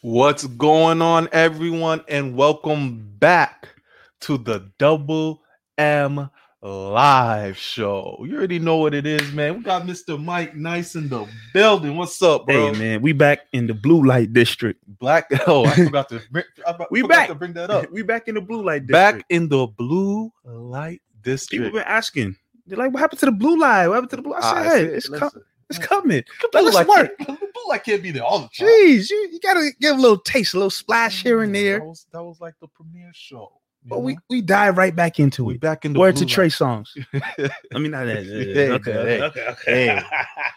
What's going on, everyone, and welcome back to the Double M Live Show. You already know what it is, man. We got Mr. Mike Nice in the building. What's up, bro? Hey, man, we back in the blue light district. Black. Oh, I forgot to. We back to bring that up. We back in the blue light district. Back in the blue light district. People been asking. They're like, "What happened to the blue light? What happened to the blue?" I said, "Hey, it's coming. Let's work." Blue light can't be there all the time. Jeez, you gotta give a little taste, a little splash here and there. That was like the premiere show. But we dive right back into We it. back in the Word blue to Trey light. songs. I mean, not that. Hey, Okay.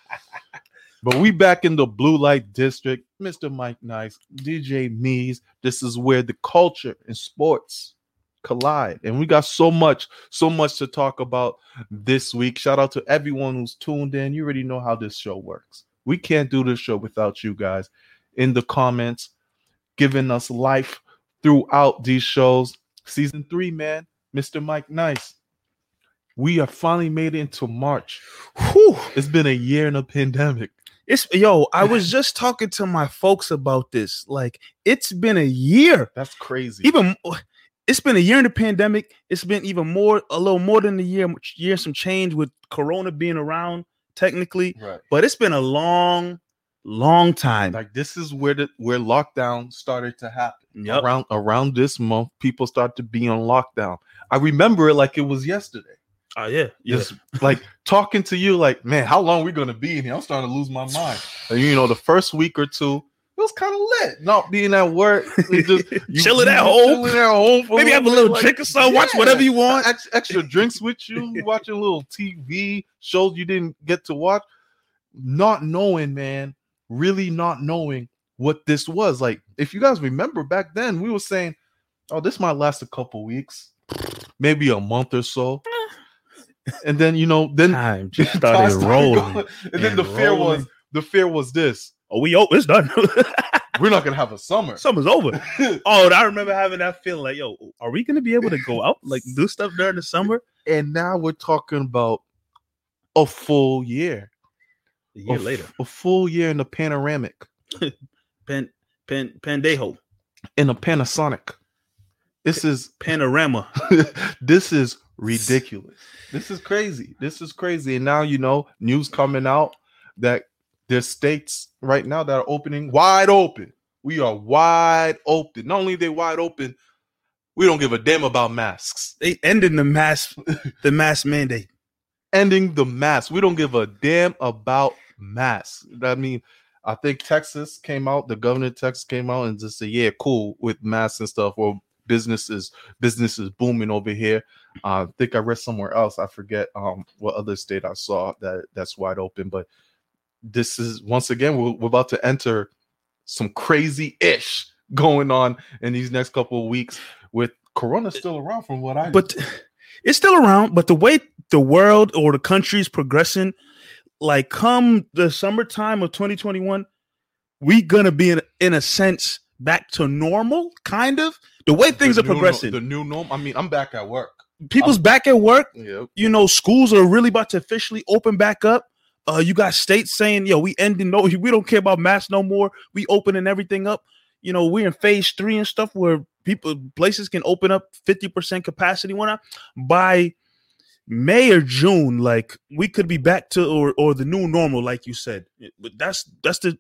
But we back in the blue light district. Mr. Mike Nice, DJ Mees. This is where the culture and sports collide, and we got so much to talk about this week. Shout out to everyone who's tuned in. You already know how this show works. We can't do this show without you guys in the comments, giving us life throughout these shows. Season 3, man. Mr. Mike Nice. We are finally made it into March. Whew. It's been a year in a pandemic. I was just talking to my folks about this. Like, it's been a year. That's crazy. It's been a year in the pandemic. It's been a little more than a year, some change with Corona being around technically. Right. But it's been a long time. Like, this is where lockdown started to happen. Yep. Around this month, people start to be on lockdown. I remember it like it was yesterday. Oh, yeah. Just like talking to you, like, man, how long are we gonna be in here? I'm starting to lose my mind. And, the first week or two, it was kind of lit. Not being at work, Chilling at home. Maybe have a little drink or something. Watch whatever you want. Extra drinks with you. Watching a little TV shows you didn't get to watch. Not knowing, man, really not knowing what this was. Like, if you guys remember back then, we were saying, "Oh, this might last a couple weeks, maybe a month or so." And then Time just started rolling. And then the fear was this. Oh, it's done. We're not gonna have a summer. Summer's over. Oh, I remember having that feeling like, yo, are we gonna be able to go out, like do stuff during the summer? And now we're talking about a full year. A year later. A full year in a panoramic. Pandejo. In a Panasonic. This is panorama. This is ridiculous. This is crazy. And now, news coming out that there's states right now that are opening wide open. We are wide open. Not only are they wide open, we don't give a damn about masks. They ending the mask mandate. Ending the mask. We don't give a damn about masks. I mean, I think Texas came out, the governor of Texas came out and just said, yeah, cool with masks and stuff. Or business is booming over here. I think I read somewhere else. I forget what other state I saw that's wide open. But this is, once again, we're about to enter some crazy-ish going on in these next couple of weeks with Corona still around from what I know. But it's still around. But the way the world or the country is progressing, like come the summertime of 2021, we gonna be in a sense back to normal, kind of. The way things are progressing. The new norm. I mean, I'm back at work. People's back at work. Yep. Schools are really about to officially open back up. You got states saying, yo, we don't care about masks no more. We opening everything up. We're in phase 3 and stuff where places can open up 50% capacity by May or June. Like, we could be back to or the new normal, like you said. But that's the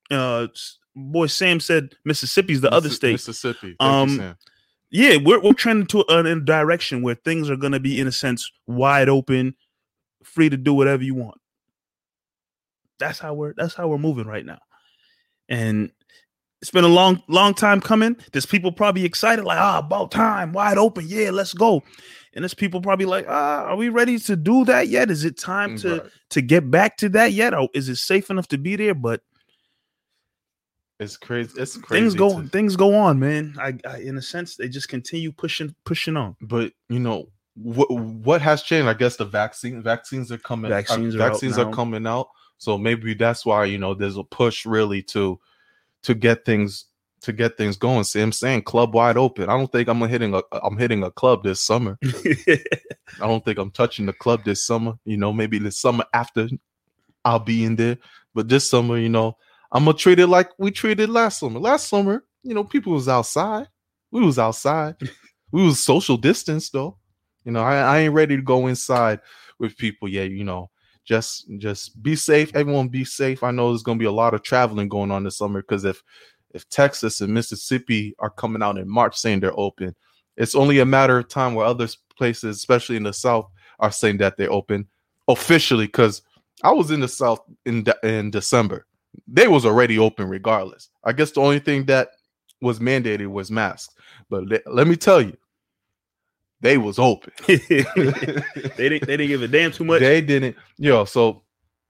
boy Sam said Mississippi's the other state. Mississippi. Thank you, Sam. Yeah, we're trending in a direction where things are going to be, in a sense, wide open, free to do whatever you want. That's how we're moving right now, and it's been a long time coming. There's people probably excited, like, about time, wide open, yeah, let's go. And there's people probably like, are we ready to do that yet? Is it time to get back to that yet, or is it safe enough to be there? But it's crazy. It's crazy. Things go on, man. I in a sense, they just continue pushing on. But what has changed? I guess the vaccines are coming. Vaccines are coming out. So maybe that's why there's a push really to get things going. See, I'm saying club wide open. I don't think I'm hitting a club this summer. I don't think I'm touching the club this summer. Maybe the summer after I'll be in there. But this summer, I'm gonna treat it like we treated last summer. Last summer, you know, people was outside. We was outside. We was social distance though. You know, I ain't ready to go inside with people yet. You know, just be safe. Everyone be safe. I know there's gonna be a lot of traveling going on this summer because if Texas and Mississippi are coming out in March saying they're open, it's only a matter of time where other places, especially in the South, are saying that they're open officially. Because I was in the South in December. They was already open regardless. I guess the only thing that was mandated was masks. But let me tell you, they was open. they didn't give a damn too much. They didn't. You know, so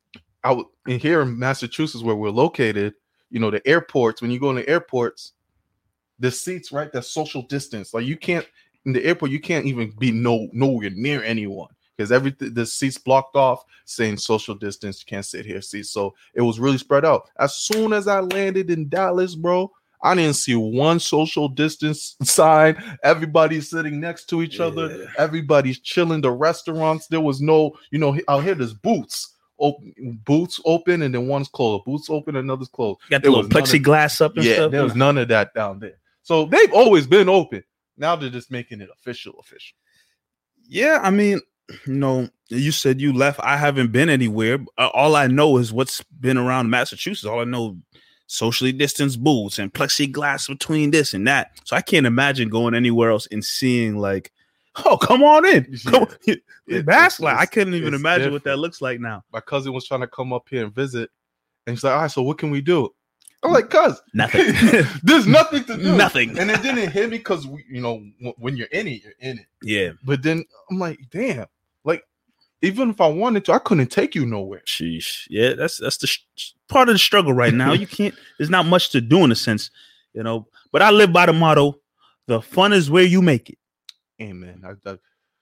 in here in Massachusetts where we're located, you know, the airports, when you go in the airports, the seats, right, that's social distance. Like you can't, in the airport, you can't even be nowhere near anyone. Because the seats blocked off saying social distance, you can't sit here, see. So it was really spread out. As soon as I landed in Dallas, bro, I didn't see one social distance sign. Everybody's sitting next to each other. Everybody's chilling. The restaurants, there was no, you know, out here there's booths open and then one's closed. Booths open, another's closed. Got the little plexiglass up and stuff. There was none of that down there. So they've always been open. Now they're just making it official. Yeah, I mean, you know, you said you left. I haven't been anywhere. All I know is what's been around Massachusetts. All I know, socially distanced booths and plexiglass between this and that. So I can't imagine going anywhere else and seeing like, oh, come on in. Come on. I couldn't even imagine what that looks like now. My cousin was trying to come up here and visit. And she's like, all right, so what can we do? I'm like, cuz nothing. There's nothing to do. Nothing. And it didn't hit me because, you know, when you're in it, you're in it. Yeah. But then I'm like, damn. Like, even if I wanted to, I couldn't take you nowhere. Sheesh. Yeah, that's the part of the struggle right now. You can't. There's not much to do in a sense, you know. But I live by the motto: the fun is where you make it. Amen. I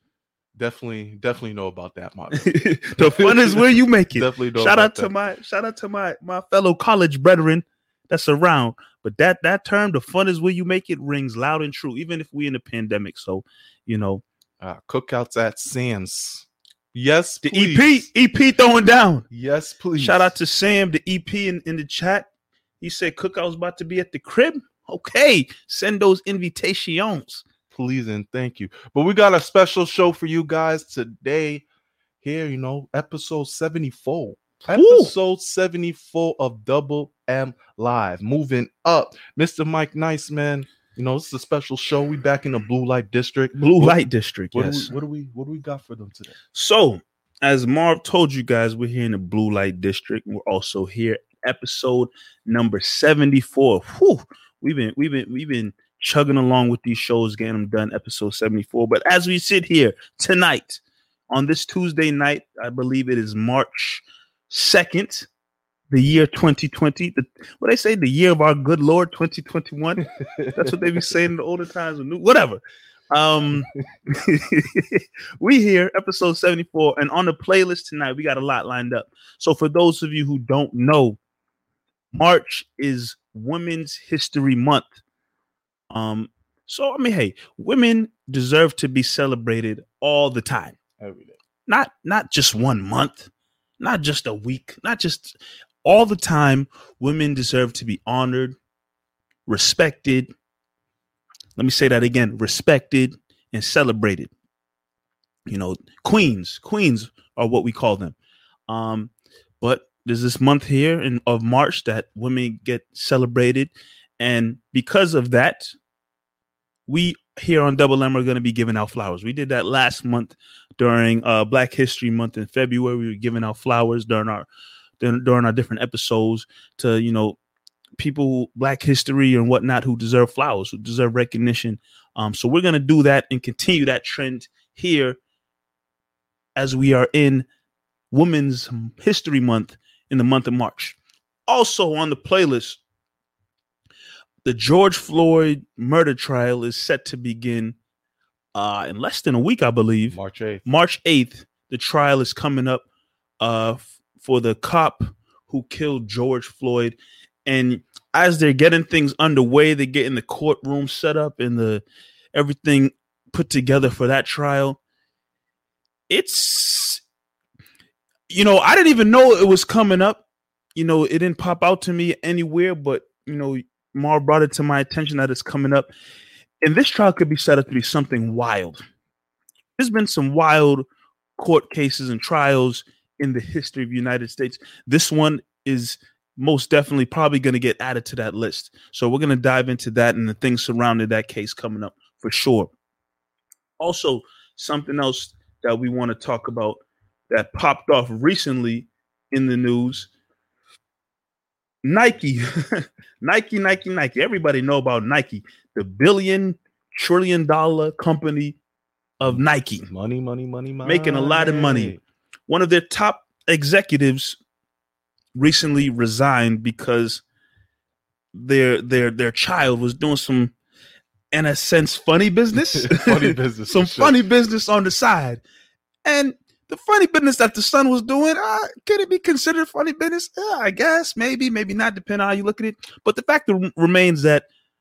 definitely know about that motto. The fun is where you make it. Definitely know. Shout out to my fellow college brethren that's around. But that term, the fun is where you make it, rings loud and true, even if we're in a pandemic. So, you know, cookouts at Sam's. Yes, the please. EP throwing down. Yes, please. Shout out to Sam, the EP in the chat. He said cookout's about to be at the crib. Okay, send those invitations. Please and thank you. But we got a special show for you guys today. Here, you know, episode 74. Episode 74 of Double M Live. Moving up. Mr. Mike Nice, man. You know, this is a special show. We back in the Blue Light District. Light District, yes. What do we got for them today? So, as Marv told you guys, we're here in the Blue Light District. We're also here, episode number 74. Whew, we've been chugging along with these shows, getting them done, episode 74. But as we sit here tonight, on this Tuesday night, I believe it is March 2nd. The year 2020, what they say, the year of our good Lord 2021. That's what they be saying in the older times. Whatever. We here, episode 74, and on the playlist tonight, we got a lot lined up. So for those of you who don't know, March is Women's History Month. So I mean, hey, women deserve to be celebrated all the time, every day. Not just 1 month, not just a week, not just. All the time, women deserve to be honored, respected. Let me say that again, respected and celebrated. You know, queens are what we call them. But there's this month here of March that women get celebrated. And because of that, we here on Double M are going to be giving out flowers. We did that last month during Black History Month in February. We were giving out flowers during our different episodes to, you know, people, Black history and whatnot, who deserve flowers, who deserve recognition. So we're going to do that and continue that trend here as we are in Women's History Month in the month of March. Also on the playlist, the George Floyd murder trial is set to begin in less than a week, I believe. March 8th. March 8th, the trial is coming up for the cop who killed George Floyd. And as they're getting things underway, they're getting the courtroom set up and everything put together for that trial. It's, you know, I didn't even know it was coming up it didn't pop out to me anywhere, but Mar brought it to my attention that it's coming up. And this trial could be set up to be something wild. There's been some wild court cases and trials in the history of the United States. This one is most definitely probably going to get added to that list. So we're going to dive into that and the things surrounding that case coming up for sure. Also, something else that we want to talk about that popped off recently in the news. Nike. Nike. Everybody know about Nike, the billion-trillion-dollar company of Nike. Money. Making a lot of money. One of their top executives recently resigned because their child was doing some, in a sense, funny business. Funny business. Some funny business on the side. And the funny business that the son was doing, could it be considered funny business? I guess, maybe not, depending on how you look at it. But the fact remains that,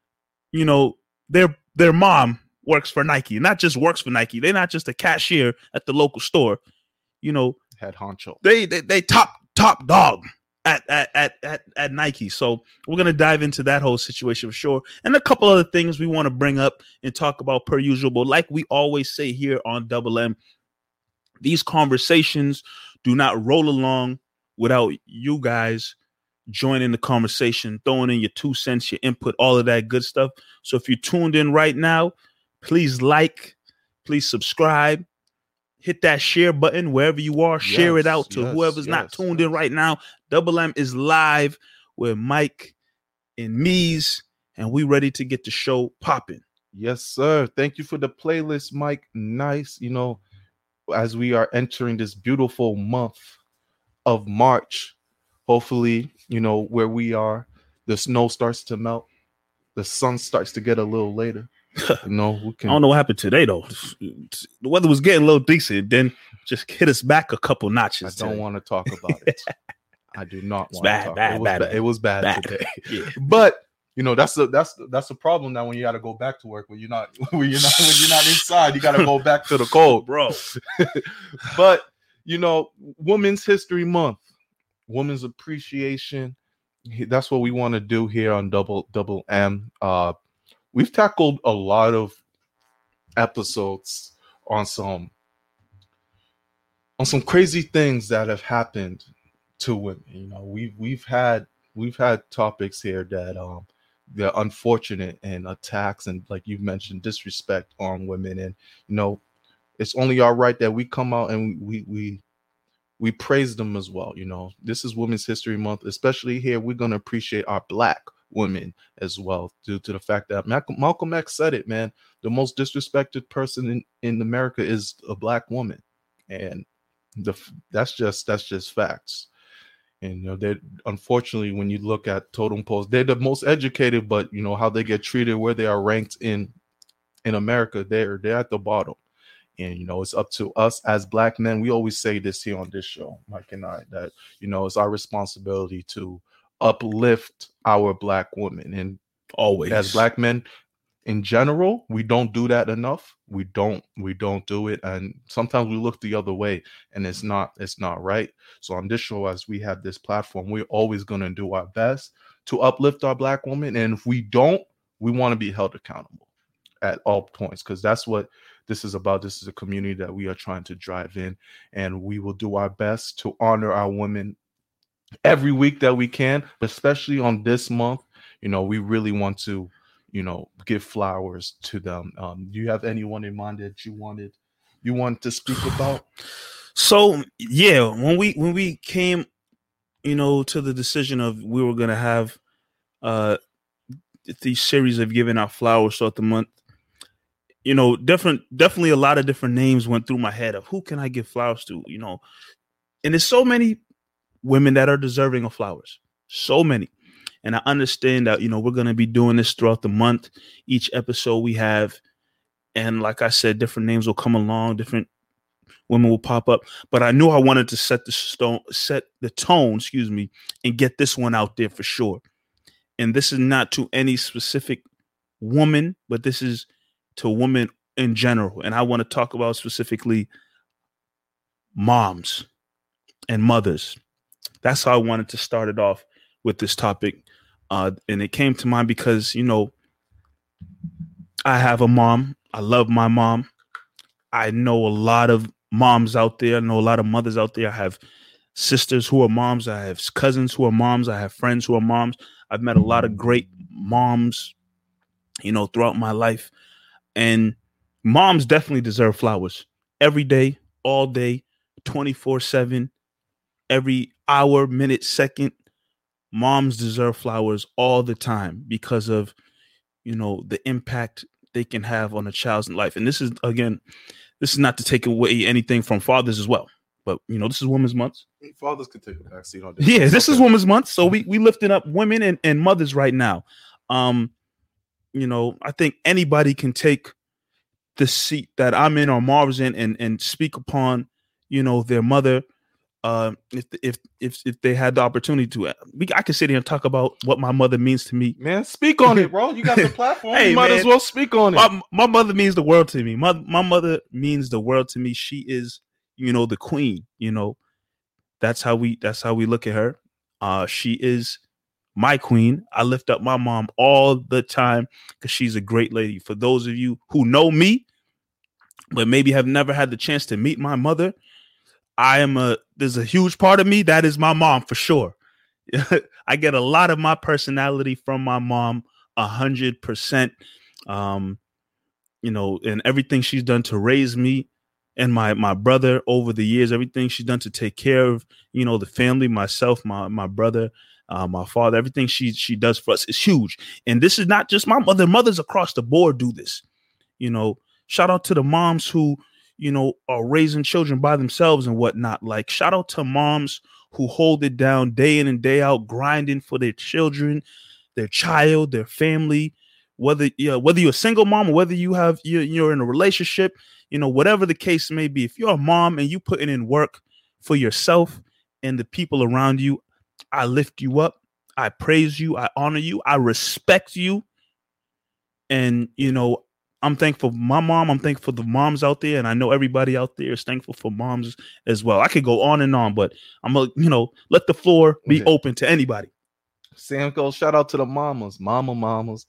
their mom works for Nike. Not just works for Nike. They're not just a cashier at the local store. Head honcho. They top dog at Nike. So we're gonna dive into that whole situation for sure, and a couple other things we want to bring up and talk about per usual. But like we always say here on Double M, these conversations do not roll along without you guys joining the conversation, throwing in your 2 cents, your input, all of that good stuff. So if you're tuned in right now, please please subscribe, hit that share button wherever you are, share it out to whoever's not tuned in right now. Double M is live with Mike and Mees, and we ready to get the show popping. Yes, sir. Thank you for the playlist, Mike. Nice. As we are entering this beautiful month of March, hopefully, where we are, the snow starts to melt. The sun starts to get a little later. I don't know what happened today, though. The weather was getting a little decent, then just hit us back a couple notches. I don't want to talk about it. I do not want to talk. It was bad today. Yeah. But that's a problem now when you got to go back to work when you're not inside. You got to go back to the cold, bro. But Women's History Month, Women's Appreciation. That's what we want to do here on Double M. We've tackled a lot of episodes on some crazy things that have happened to women. We've had topics here that they're unfortunate and attacks and, like you mentioned, disrespect on women, and it's only all right that we come out and we praise them as well. This is Women's History Month, especially here. We're gonna appreciate our Black women as well, due to the fact that Malcolm X said it, man. The most disrespected person in America is a Black woman, and that's just facts. And they, unfortunately, when you look at totem poles, they're the most educated, but how they get treated, where they are ranked in America, they're at the bottom. And it's up to us as Black men. We always say this here on this show, Mike and I, that it's our responsibility to uplift our Black women. And always, as Black men in general, we don't do that enough. We don't do it, and sometimes we look the other way, and it's not right. So on this show, as we have this platform, we're always going to do our best to uplift our Black women, and if we don't, we want to be held accountable at all points, because that's what this is about. This is a community that we are trying to drive in, and we will do our best to honor our women every week that we can, but especially on this month. We really want to give flowers to them. Do you have anyone in mind that you wanted to speak about? So yeah, when we came to the decision of we were going to have the series of giving out flowers throughout the month, definitely a lot of different names went through my head of who can I give flowers to, and there's so many women that are deserving of flowers, so many. And I understand that, we're going to be doing this throughout the month. Each episode we have, and like I said, different names will come along, different women will pop up. But I knew I wanted to set the tone, and get this one out there for sure. And this is not to any specific woman, but this is to women in general. And I want to talk about specifically moms and mothers. that's how I wanted to start it off with this topic. And it came to mind because, you know, I have a mom. I love my mom. I know a lot of moms out there. I know a lot of mothers out there. I have sisters who are moms. I have cousins who are moms. I have friends who are moms. I've met a lot of great moms, you know, throughout my life. And moms definitely deserve flowers every day, all day, 24/7, every hour, minute, second. Moms deserve flowers all the time because of, you know, the impact they can have on a child's life. And this is, again, this is not to take away anything from fathers as well. But, you know, this is Women's Month. Fathers could take a backseat on this. Yeah, this is Women's Month. So we lifting up women and mothers right now. You know, I think anybody can take the seat that I'm in or Marv's in and speak upon, you know, their mother. If they had the opportunity to, I could sit here and talk about what my mother means to me. Man, speak on it, bro. You got the platform. Hey, you might man, as well speak on it. My mother means the world to me. My mother means the world to me. She is, you know, the queen. You know, that's how we look at her. She is my queen. I lift up my mom all the time because she's a great lady. For those of you who know me, but maybe have never had the chance to meet my mother, there's a huge part of me that is my mom for sure. I get a lot of my personality from my mom, 100%. You know, and everything she's done to raise me and my brother over the years, everything she's done to take care of, you know, the family, myself, my brother, my father, everything she does for us is huge. And this is not just my mother. Mothers across the board do this. You know, shout out to the moms who, you know, are raising children by themselves and whatnot. Like, shout out to moms who hold it down day in and day out, grinding for their children, their child, their family. Whether you're a single mom or whether you're in a relationship, you know, whatever the case may be, if you're a mom and you putting in work for yourself and the people around you, I lift you up. I praise you. I honor you. I respect you. And, you know, I'm thankful for my mom. I'm thankful for the moms out there. And I know everybody out there is thankful for moms as well. I could go on and on, but I'm going to, you know, let the floor be open to anybody. Sam goes, shout out to the mamas, mamas,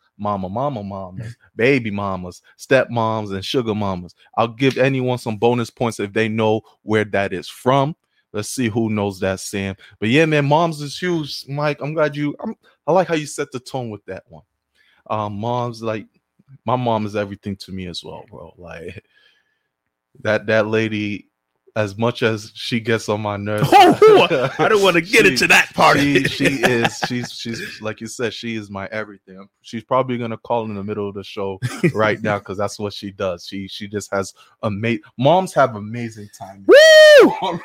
baby mamas, stepmoms, and sugar mamas. I'll give anyone some bonus points if they know where that is from. Let's see who knows that, Sam. But yeah, man, moms is huge. Mike, I'm glad I like how you set the tone with that one. Moms, like, my mom is everything to me as well, bro. Like, that lady, as much as she gets on my nerves, I don't want to get into that part. She's like you said, she is my everything. She's probably gonna call in the middle of the show right now because that's what she does. She just has moms have amazing timing. Woo!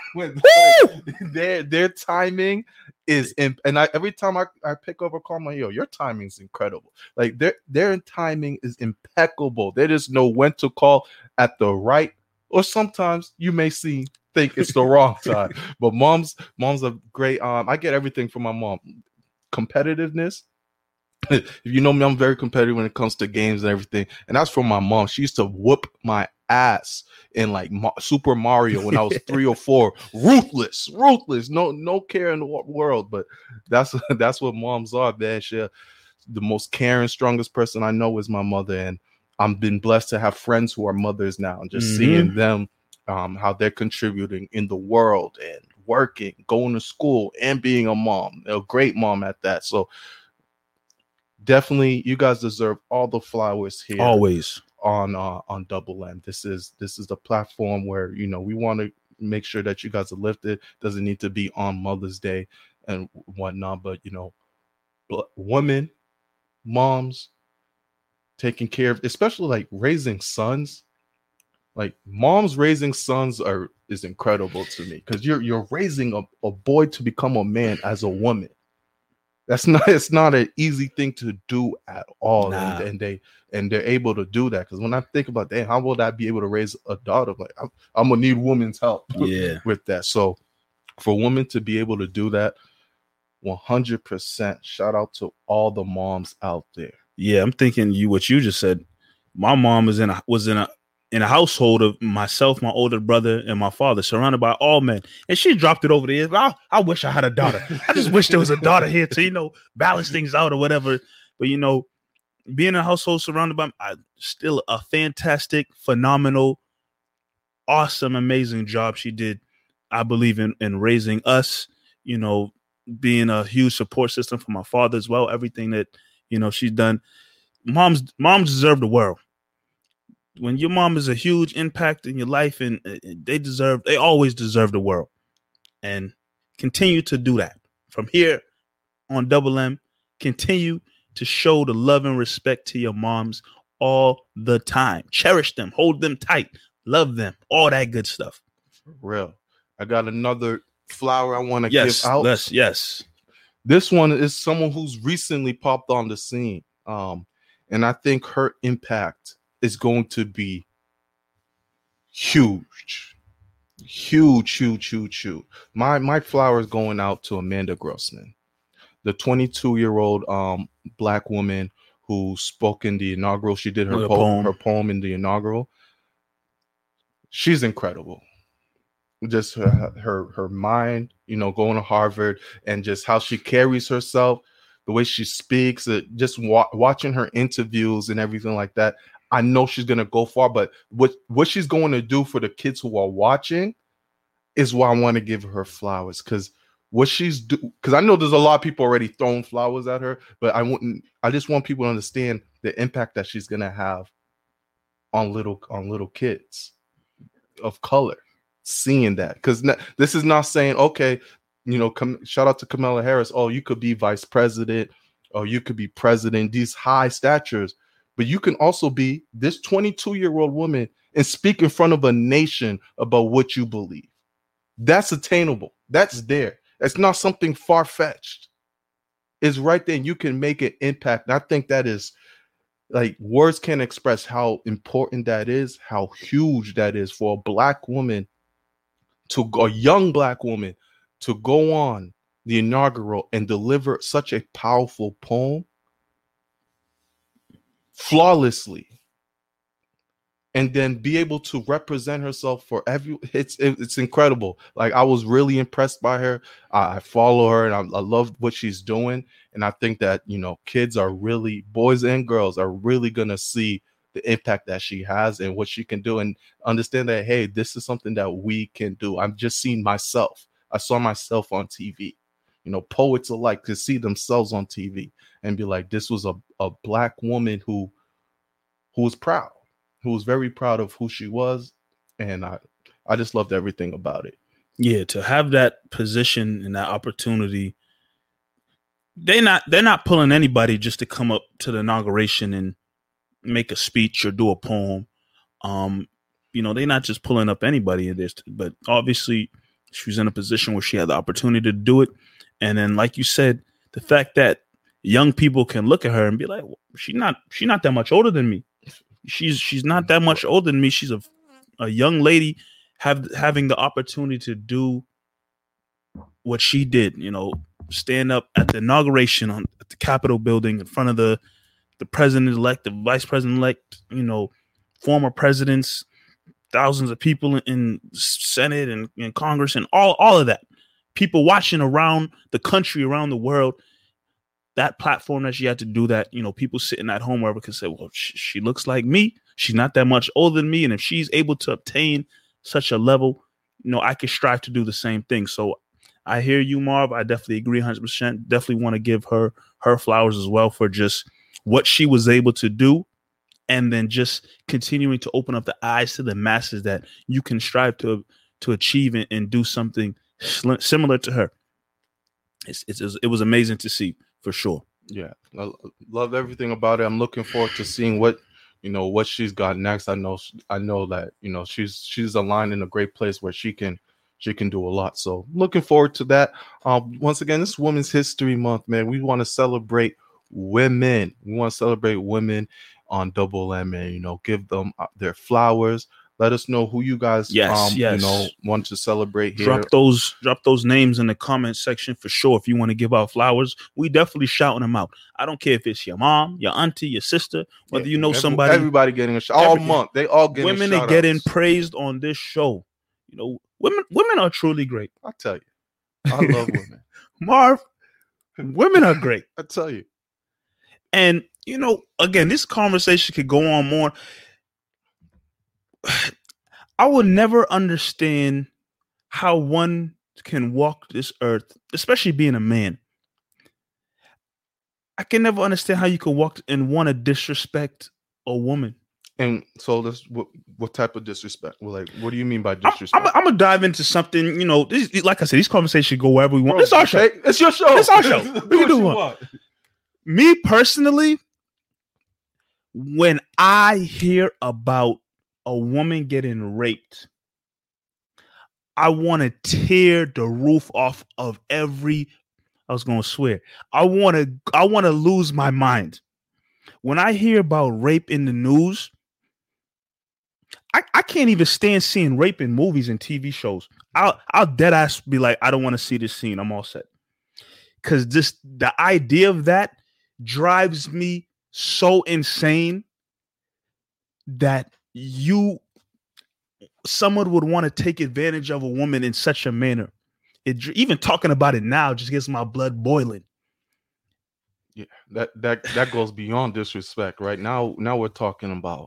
Their timing is every time I pick up a call, I'm like, yo, your timing is incredible. Like their timing is impeccable. They just know when to call at the right. Or sometimes you may think it's the wrong time. But moms are great. I get everything from my mom. Competitiveness. If you know me, I'm very competitive when it comes to games and everything. And that's from my mom. She used to whoop my ass in like Super Mario when I was 3 or 4. Ruthless. No care in the world. But that's what moms are, man. The most caring, strongest person I know is my mother. And I've been blessed to have friends who are mothers now, and just seeing them, how they're contributing in the world and working, going to school, and being a mom, a great mom at that. So definitely, you guys deserve all the flowers here. Always on Double M. This is the platform where, you know, we want to make sure that you guys are lifted. Doesn't need to be on Mother's Day and whatnot, but you know, women, moms, taking care of, especially like raising sons. Like moms raising sons is incredible to me because you're raising a boy to become a man as a woman. It's not an easy thing to do at all. Nah. And they're able to do that. Because when I think about that, how will I be able to raise a daughter? Like I'm gonna need women's help with that. So for women to be able to do that, 100% shout out to all the moms out there. Yeah, I'm thinking what you just said. My mom was in a in a household of myself, my older brother, and my father, surrounded by all men. And she dropped it over the years. I wish I had a daughter. I just wish there was a daughter here to, balance things out or whatever. But, being in a household surrounded by still a fantastic, phenomenal, awesome, amazing job she did, I believe, in raising us, being a huge support system for my father as well. Everything that, she's done. Moms deserve the world. When your mom is a huge impact in your life, and they always deserve the world, and continue to do that from here on Double M. Continue to show the love and respect to your moms all the time. Cherish them, hold them tight, love them, all that good stuff. For real. I got another flower I want to give out. Yes. This one is someone who's recently popped on the scene. And I think her impact is going to be huge. My flower is going out to Amanda Grossman, the 22-year-old Black woman who spoke in the inaugural. She did her poem in the inaugural. She's incredible. Just her mind, going to Harvard, and just how she carries herself, the way she speaks, just watching her interviews and everything like that. I know she's going to go far, but what she's going to do for the kids who are watching is why I want to give her flowers. Because I know there's a lot of people already throwing flowers at her, but I just want people to understand the impact that she's going to have on little kids of color, seeing that. Because this is not saying, okay, shout out to Kamala Harris. Oh, you could be vice president, or you could be president, these high statures. But you can also be this 22-year-old woman and speak in front of a nation about what you believe. That's attainable. That's there. That's not something far-fetched. It's right there. You can make an impact. And I think that is, like, words can't express how important that is, how huge that is for a Black woman, a young Black woman, to go on the inaugural and deliver such a powerful poem flawlessly, and then be able to represent herself for it's incredible. Like, I was really impressed by her. I follow her, and I love what she's doing. And I think that, kids are really, boys and girls are really going to see the impact that she has and what she can do, and understand that, hey, this is something that we can do. I'm just seeing myself. I saw myself on TV. Poets alike could see themselves on TV and be like, this was a Black woman who was proud, who was very proud of who she was. And I just loved everything about it. Yeah, to have that position and that opportunity, they're not pulling anybody just to come up to the inauguration and make a speech or do a poem. They're not just pulling up anybody in this, but obviously she was in a position where she had the opportunity to do it. And then, like you said, the fact that young people can look at her and be like, well, she's not that much older than me. She's not that much older than me. She's a young lady having the opportunity to do what she did, stand up at the inauguration at the Capitol building in front of the president-elect, the vice president-elect, former presidents, thousands of people in Senate and in Congress, and all of that. People watching around the country, around the world. That platform that she had to do that, people sitting at home wherever could say, well, she looks like me. She's not that much older than me. And if she's able to obtain such a level, I could strive to do the same thing. So I hear you, Marv. I definitely agree 100%. Definitely want to give her flowers as well for just what she was able to do. And then just continuing to open up the eyes to the masses that you can strive to achieve and do something similar to her. It was amazing to see, for sure. Yeah, I love everything about it. I'm looking forward to seeing what she's got next. I know that she's aligned in a great place where she can do a lot. So looking forward to that. Once again, this is Women's History Month, man. We want to celebrate women. We want to celebrate women on Double M, and give them their flowers. Let us know who you guys Yes. you know, want to celebrate here. Drop those names in the comment section for sure. If you want to give out flowers, we definitely shouting them out. I don't care if it's your mom, your auntie, your sister, whether you know somebody. Everybody getting a shout all month. They all getting women are getting praised on this show. You know, women are truly great. I tell you, I love women. Marv, women are great. I tell you. And you know, again, this conversation could go on more. I will never understand how one can walk this earth, especially being a man. I can never understand how you can walk and want to disrespect a woman. And so let's what type of disrespect? Well, like, what do you mean by disrespect? I'm gonna dive into something. You know, like I said, these conversations go wherever we want. It's our show. It's your show. It's our show. We can do what. Me personally, when I hear about a woman getting raped, I want to tear the roof off of every. I was gonna swear. I want to lose my mind when I hear about rape in the news. I can't even stand seeing rape in movies and TV shows. I'll dead ass be like, I don't want to see this scene. I'm all set. Because just the idea of that drives me so insane that someone would want to take advantage of a woman in such a manner. Even talking about it now just gets my blood boiling. Yeah, that goes beyond disrespect, right? Now we're talking about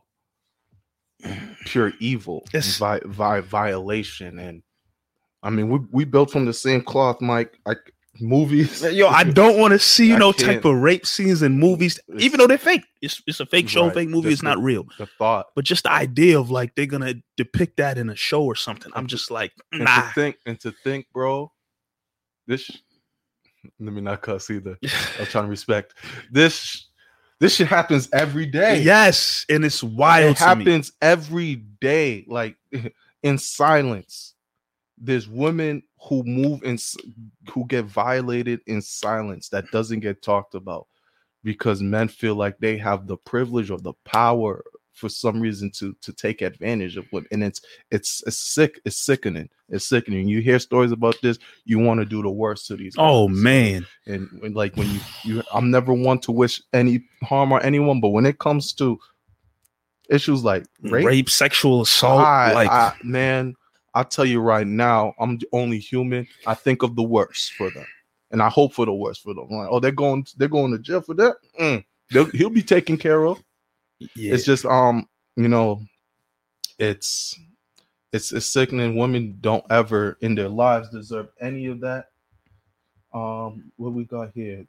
pure evil, violation, and I mean we built from the same cloth, Mike. Like movies, yo, I don't want to see type of rape scenes in movies, even though they're fake. It's a fake show, fake movie. It's not real. The thought, but just the idea of like they're gonna depict that in a show or something. I'm just like, nah. And to think, bro. Let me not cuss either. I'm trying to respect this. This shit happens every day. Yes, and it's wild. It happens every day, like in silence. There's women who who get violated in silence that doesn't get talked about because men feel like they have the privilege or the power for some reason to take advantage of women, and it's sick. It's sickening. It's sickening. You hear stories about this, you want to do the worst to these guys. Oh man! And like when you I'm never one to wish any harm on anyone, but when it comes to issues like rape, sexual assault, man, I'll tell you right now, I'm the only human. I think of the worst for them, and I hope for the worst for them. Like, oh, they're going to jail for that. He'll be taken care of. Yeah. It's just you know, it's sickening. Women don't ever in their lives deserve any of that. What we got here?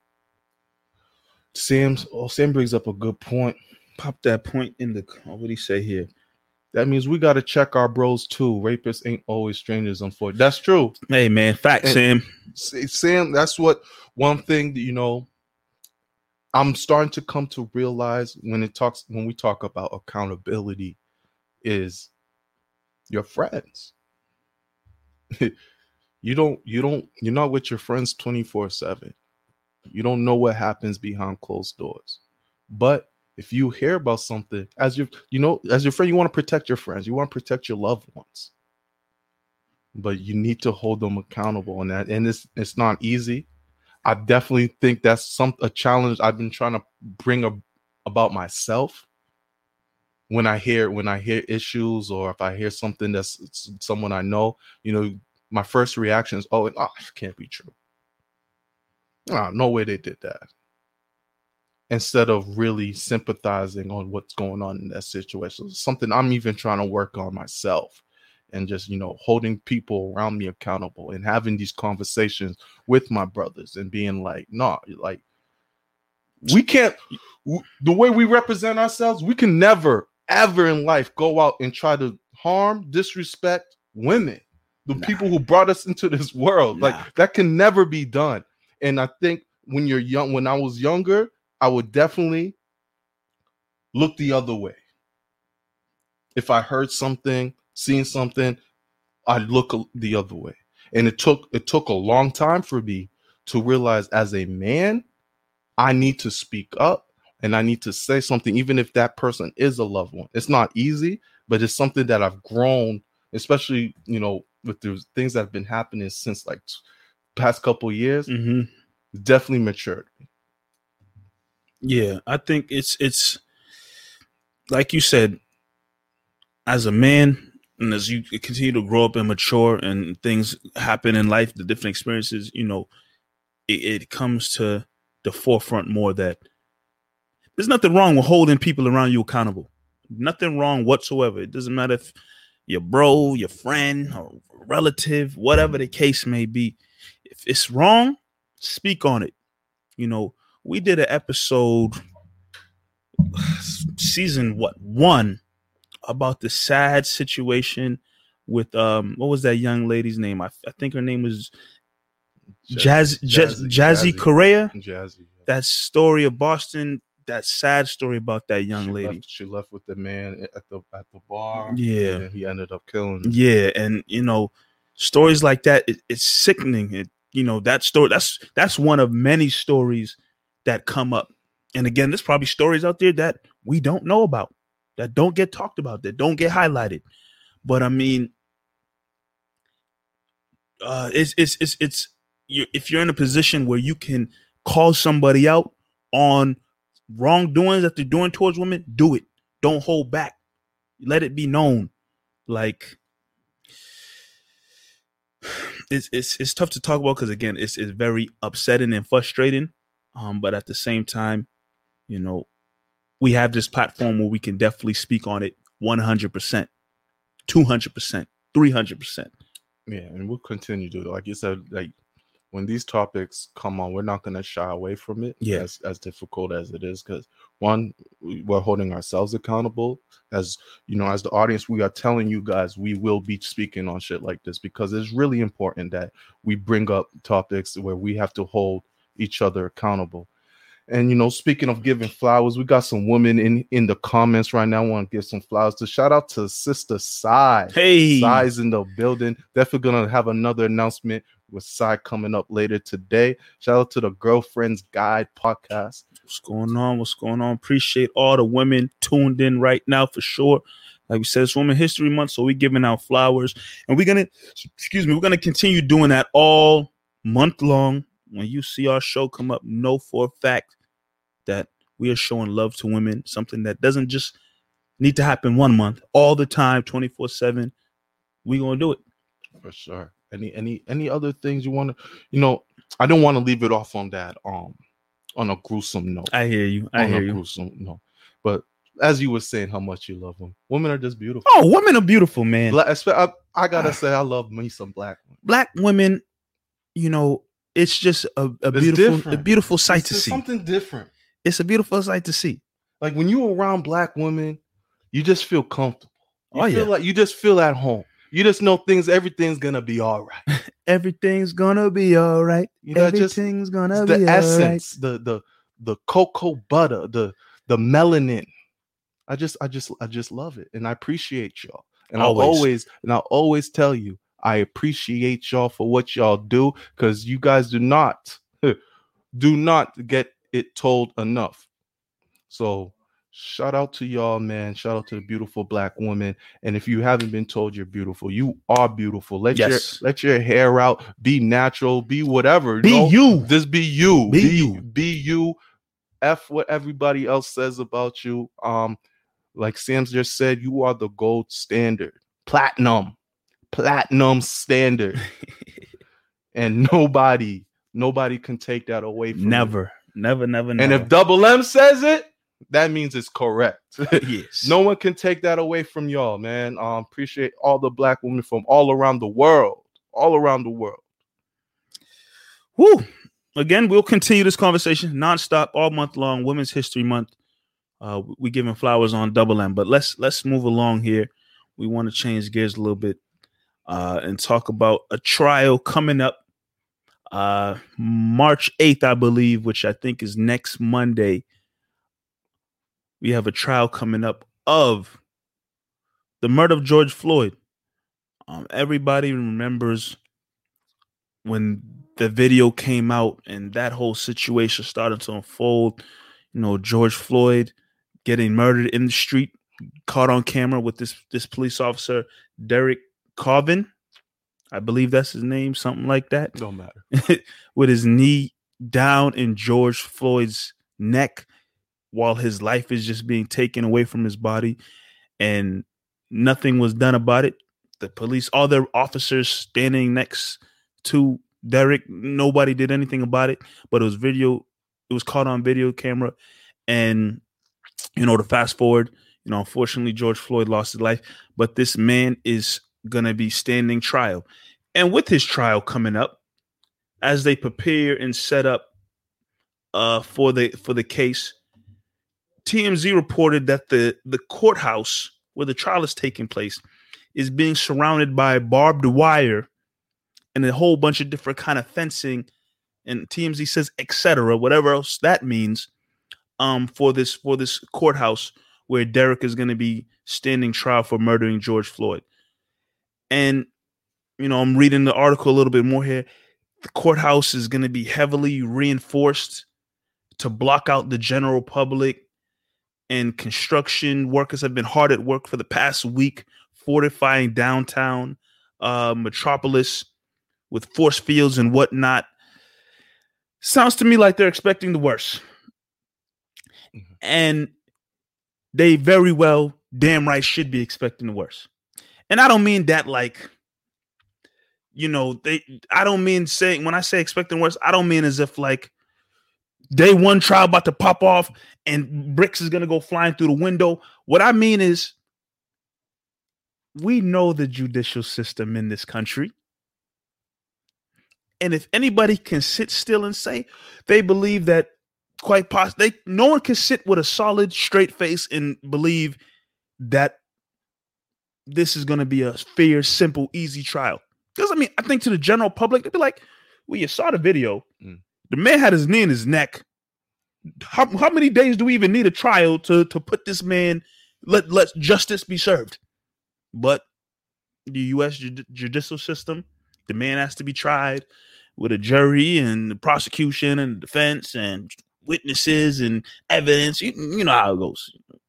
Sam brings up a good point. Pop that point in the what do you say here? That means we got to check our bros too. Rapists ain't always strangers, unfortunately. That's true. Hey man, fact, Sam. Sam, that's what one thing that, you know, I'm starting to come to realize when we talk about accountability is your friends. You're not with your friends 24/7. You don't know what happens behind closed doors. But if you hear about something, as your friend, you want to protect your friends. You want to protect your loved ones. But you need to hold them accountable on that. And it's not easy. I definitely think that's a challenge I've been trying to bring about myself. When I hear issues, or if I hear something that's someone I know, you know, my first reaction is, oh, it can't be true. No way they did that. Instead of really sympathizing on what's going on in that situation. It's something I'm even trying to work on myself. And just, you know, holding people around me accountable and having these conversations with my brothers and being like, no, like, we can't, the way we represent ourselves, we can never, ever in life go out and try to harm, disrespect women, the people who brought us into this world. Like, that can never be done. And I think when you're young, when I was younger, I would definitely look the other way. If I heard something, seen something, I'd look the other way. And it took a long time for me to realize, as a man, I need to speak up and I need to say something, even if that person is a loved one. It's not easy, but it's something that I've grown, especially, you know, with the things that have been happening since like past couple years. Definitely matured. Yeah, I think it's like you said, as a man, and as you continue to grow up and mature and things happen in life, the different experiences, you know, it comes to the forefront more that there's nothing wrong with holding people around you accountable. Nothing wrong whatsoever. It doesn't matter if your bro, your friend, or relative, whatever the case may be. If it's wrong, speak on it. You know, we did an episode, season 1, about the sad situation with what was that young lady's name? I think her name was Jazzy Correa. Jazzy. That story of Boston, that sad story about that young lady. She left with the man at the bar. Yeah, and he ended up killing her. Yeah, and you know, stories like that, it's sickening. You know, that story. That's one of many stories that come up. And again, there's probably stories out there that we don't know about, that don't get talked about, that don't get highlighted. But I mean, it's if you're in a position where you can call somebody out on wrongdoings that they're doing towards women, do it. Don't hold back. Let it be known. Like, it's tough to talk about because again, it's very upsetting and frustrating. But at the same time, you know, we have this platform where we can definitely speak on it 100%, 200%, 300%. Yeah, and we'll continue to do it. Like you said, like when these topics come on, we're not going to shy away from it. Yeah. As difficult as it is, because one, we're holding ourselves accountable. As you know, as the audience, we are telling you guys we will be speaking on shit like this because it's really important that we bring up topics where we have to hold each other accountable. And, you know, speaking of giving flowers, we got some women in the comments right now. I want to give some flowers to shout out to Sister Sai. Hey, Sai's in the building. Definitely going to have another announcement with Sai coming up later today. Shout out to the Girlfriend's Guide podcast. What's going on? What's going on? Appreciate all the women tuned in right now for sure. Like we said, it's Women's History Month, so we're giving out flowers. And we're going to continue doing that all month long. When you see our show come up, know for a fact that we are showing love to women, something that doesn't just need to happen 1 month, all the time, 24/7. We're going to do it. For sure. Any other things you want to, you know, I don't want to leave it off on that, on a gruesome note. I hear you. Gruesome note. But as you were saying, how much you love them. Women are just beautiful. Oh, women are beautiful, man. I got to say, I love me some black women. Black women, you know, it's just a beautiful sight to see. Something different. It's a beautiful sight to see. Like when you're around black women, you just feel comfortable. Like you just feel at home. You just know everything's gonna be all right. Everything's gonna be all right. You know, Everything's gonna be the essence, all right. the cocoa butter, the melanin. I just love it, and I appreciate y'all. And I'll always tell you, I appreciate y'all for what y'all do, because you guys do not get it told enough. So shout out to y'all, man. Shout out to the beautiful black woman. And if you haven't been told you're beautiful, you are beautiful. Let your hair out. Be natural. Be whatever. You. Just be you. Be you. Be you. F what everybody else says about you. Like Sam's just said, you are the gold standard. Platinum standard. And nobody can take that away from you. Never. And if Double M says it, that means it's correct. Yes. No one can take that away from y'all, man. Appreciate all the black women from all around the world. Woo. Again, we'll continue this conversation nonstop all month long. Women's History Month. We're giving flowers on Double M, but let's move along here. We want to change gears a little bit and talk about a trial coming up March 8th, I believe, which I think is next Monday. We have a trial coming up of the murder of George Floyd. Everybody remembers when the video came out and that whole situation started to unfold. You know, George Floyd getting murdered in the street caught on camera with this police officer, Derek Chauvin. I believe that's his name, something like that. Don't matter. With his knee down in George Floyd's neck while his life is just being taken away from his body, and nothing was done about it. The police, all their officers standing next to Derek, nobody did anything about it, but it was caught on video camera. And, to fast forward, unfortunately, George Floyd lost his life, but this man is going to be standing trial. And with his trial coming up, as they prepare and set up for the case, TMZ reported that the courthouse where the trial is taking place is being surrounded by barbed wire and a whole bunch of different kind of fencing, and TMZ says etc., whatever else that means, for this courthouse where Derek is going to be standing trial for murdering George Floyd. And I'm reading the article a little bit more here. The courthouse is going to be heavily reinforced to block out the general public, and construction workers have been hard at work for the past week fortifying downtown Metropolis with force fields and whatnot. Sounds to me like they're expecting the worst. And they very well, damn right, should be expecting the worst. And I don't mean that like, I don't mean saying, when I say expecting the worst, I don't mean as if like day one trial about to pop off and bricks is going to go flying through the window. What I mean is, we know the judicial system in this country. And if anybody can sit still and say they believe that, quite possibly, no one can sit with a solid, straight face and believe that this is going to be a fair, simple, easy trial. Because, I think to the general public, they'd be like, well, you saw the video. The man had his knee in his neck. How many days do we even need a trial to put this man, let justice be served? But the U.S. judicial system, the man has to be tried with a jury and the prosecution and the defense and witnesses and evidence. You know how it goes.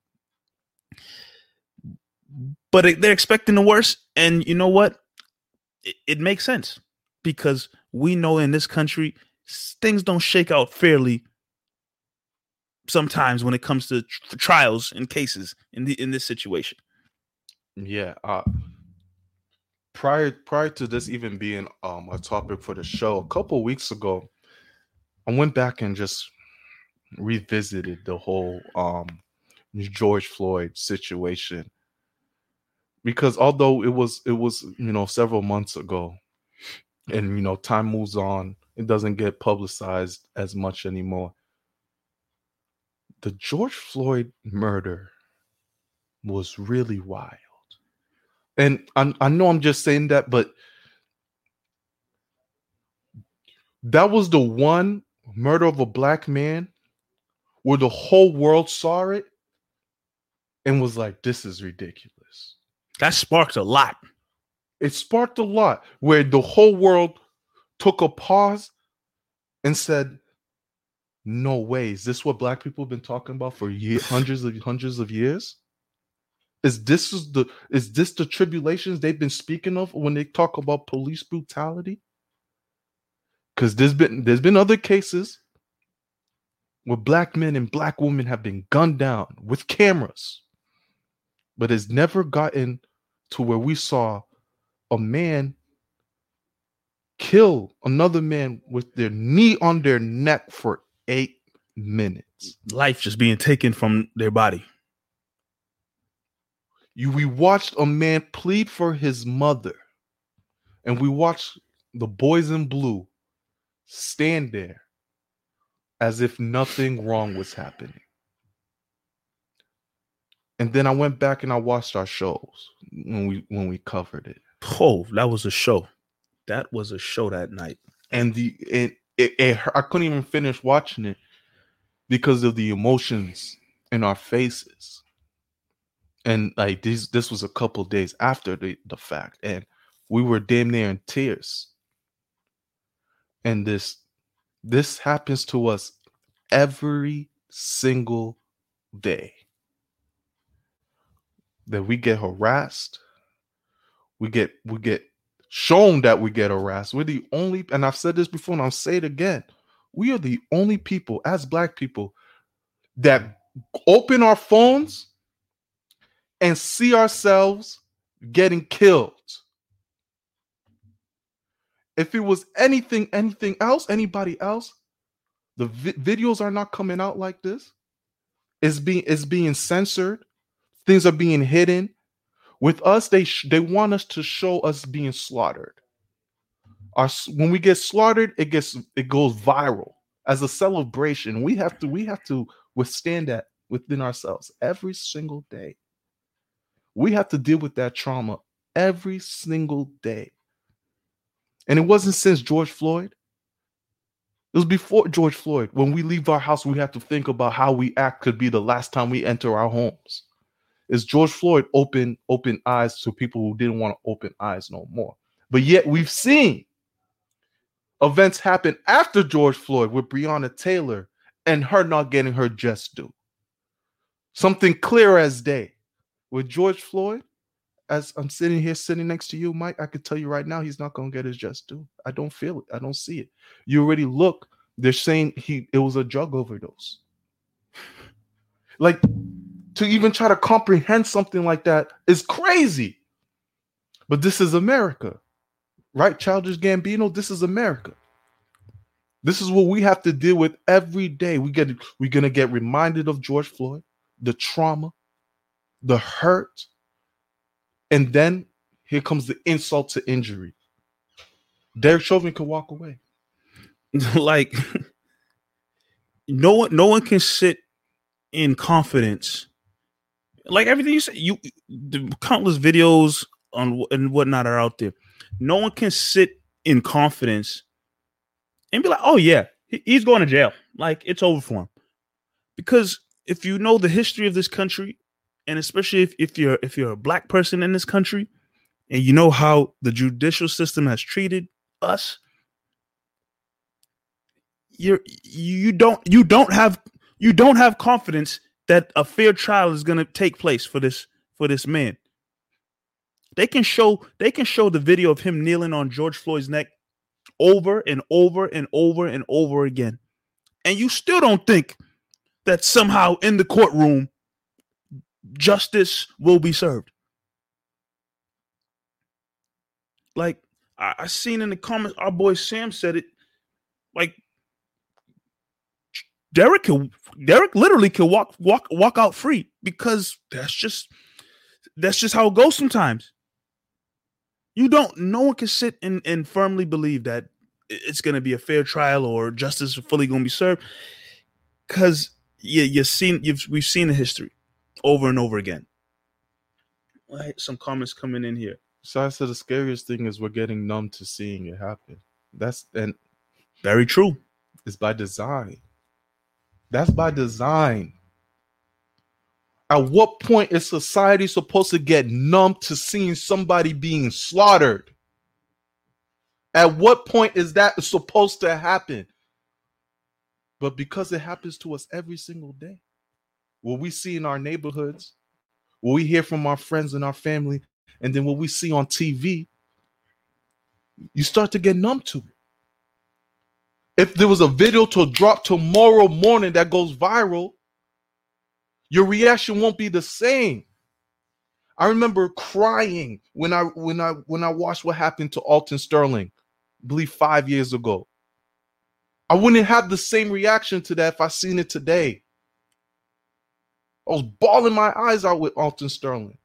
But they're expecting the worst. And you know what? It makes sense, because we know in this country, things don't shake out fairly sometimes when it comes to trials and cases in this situation. Yeah. Prior to this even being a topic for the show, a couple weeks ago, I went back and just revisited the whole George Floyd situation, because although it was several months ago, and time moves on, it doesn't get publicized as much anymore. The George Floyd murder was really wild. And I know I'm just saying that, but that was the one murder of a black man where the whole world saw it and was like, this is ridiculous. That sparked a lot. It sparked a lot, where the whole world took a pause and said, no way. Is this what black people have been talking about for hundreds of years? Is this the tribulations they've been speaking of when they talk about police brutality? Because there's been other cases where black men and black women have been gunned down with cameras, but it's never gotten to where we saw a man kill another man with their knee on their neck for 8 minutes. Life just being taken from their body. We watched a man plead for his mother, and we watched the boys in blue stand there as if nothing wrong was happening. And then I went back and I watched our shows when we covered it. Oh, that was a show. That was a show that night. And I couldn't even finish watching it because of the emotions in our faces. And like this was a couple days after the fact, and we were damn near in tears. And this happens to us every single day. that we get harassed. We get shown that we get harassed. We're the only, and I've said this before and I'll say it again. We are the only people as Black people that open our phones and see ourselves getting killed. If it was anything else, anybody else, the videos are not coming out like this. It's being censored. Things are being hidden. With us, they want us to show us being slaughtered. When we get slaughtered, it goes viral as a celebration. We have to withstand that within ourselves every single day. We have to deal with that trauma every single day. And it wasn't since George Floyd. It was before George Floyd. When we leave our house, we have to think about how we act could be the last time we enter our homes. Is George Floyd open eyes to people who didn't want to open eyes no more? But yet we've seen events happen after George Floyd with Breonna Taylor and her not getting her just due. Something clear as day. With George Floyd, as I'm sitting next to you, Mike, I could tell you right now, he's not going to get his just due. I don't feel it. I don't see it. You already look. They're saying it was a drug overdose. Like, to even try to comprehend something like that is crazy. But this is America. Right, Childish Gambino? This is America. This is what we have to deal with every day. We're going to get reminded of George Floyd, the trauma, the hurt, and then here comes the insult to injury. Derek Chauvin could walk away. Like, no one can sit in confidence. Like everything you say, the countless videos on and whatnot are out there. No one can sit in confidence and be like, "Oh yeah, he's going to jail. Like it's over for him." Because if you know the history of this country, and especially if you're a Black person in this country, and you know how the judicial system has treated us, you don't have confidence that a fair trial is going to take place for this man. They can show the video of him kneeling on George Floyd's neck over and over and over and over again, and you still don't think that somehow in the courtroom justice will be served. Like I seen in the comments, our boy Sam said it. Like Derek literally could walk out free because that's just how it goes sometimes. No one can sit and firmly believe that it's going to be a fair trial or justice is fully going to be served because we've seen the history over and over again. Right, some comments coming in here. So I said the scariest thing is we're getting numb to seeing it happen. And very true. It's by design. That's by design. At what point is society supposed to get numb to seeing somebody being slaughtered? At what point is that supposed to happen? But because it happens to us every single day, what we see in our neighborhoods, what we hear from our friends and our family, and then what we see on TV, you start to get numb to it. If there was a video to drop tomorrow morning that goes viral, your reaction won't be the same. I remember crying when I watched what happened to Alton Sterling, I believe 5 years ago. I wouldn't have the same reaction to that if I seen it today. I was bawling my eyes out with Alton Sterling.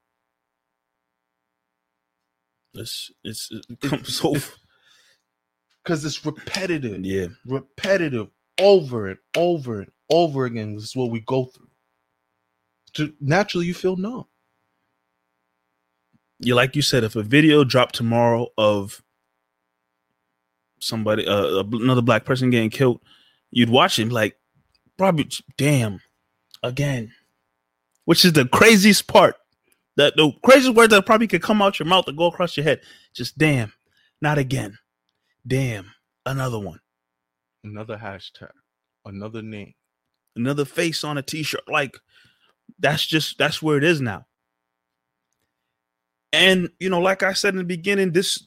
It comes so because it's repetitive. Yeah, repetitive over and over and over again. This is what we go through. Naturally, you feel numb. Yeah, like you said, if a video dropped tomorrow of somebody, another Black person getting killed, you'd watch it like, probably, damn, again. Which is the craziest part. The craziest word that probably could come out your mouth and go across your head. Just damn, not again. Damn, another one. Another hashtag, another name, another face on a t-shirt. Like that's where it is now. And like I said in the beginning, this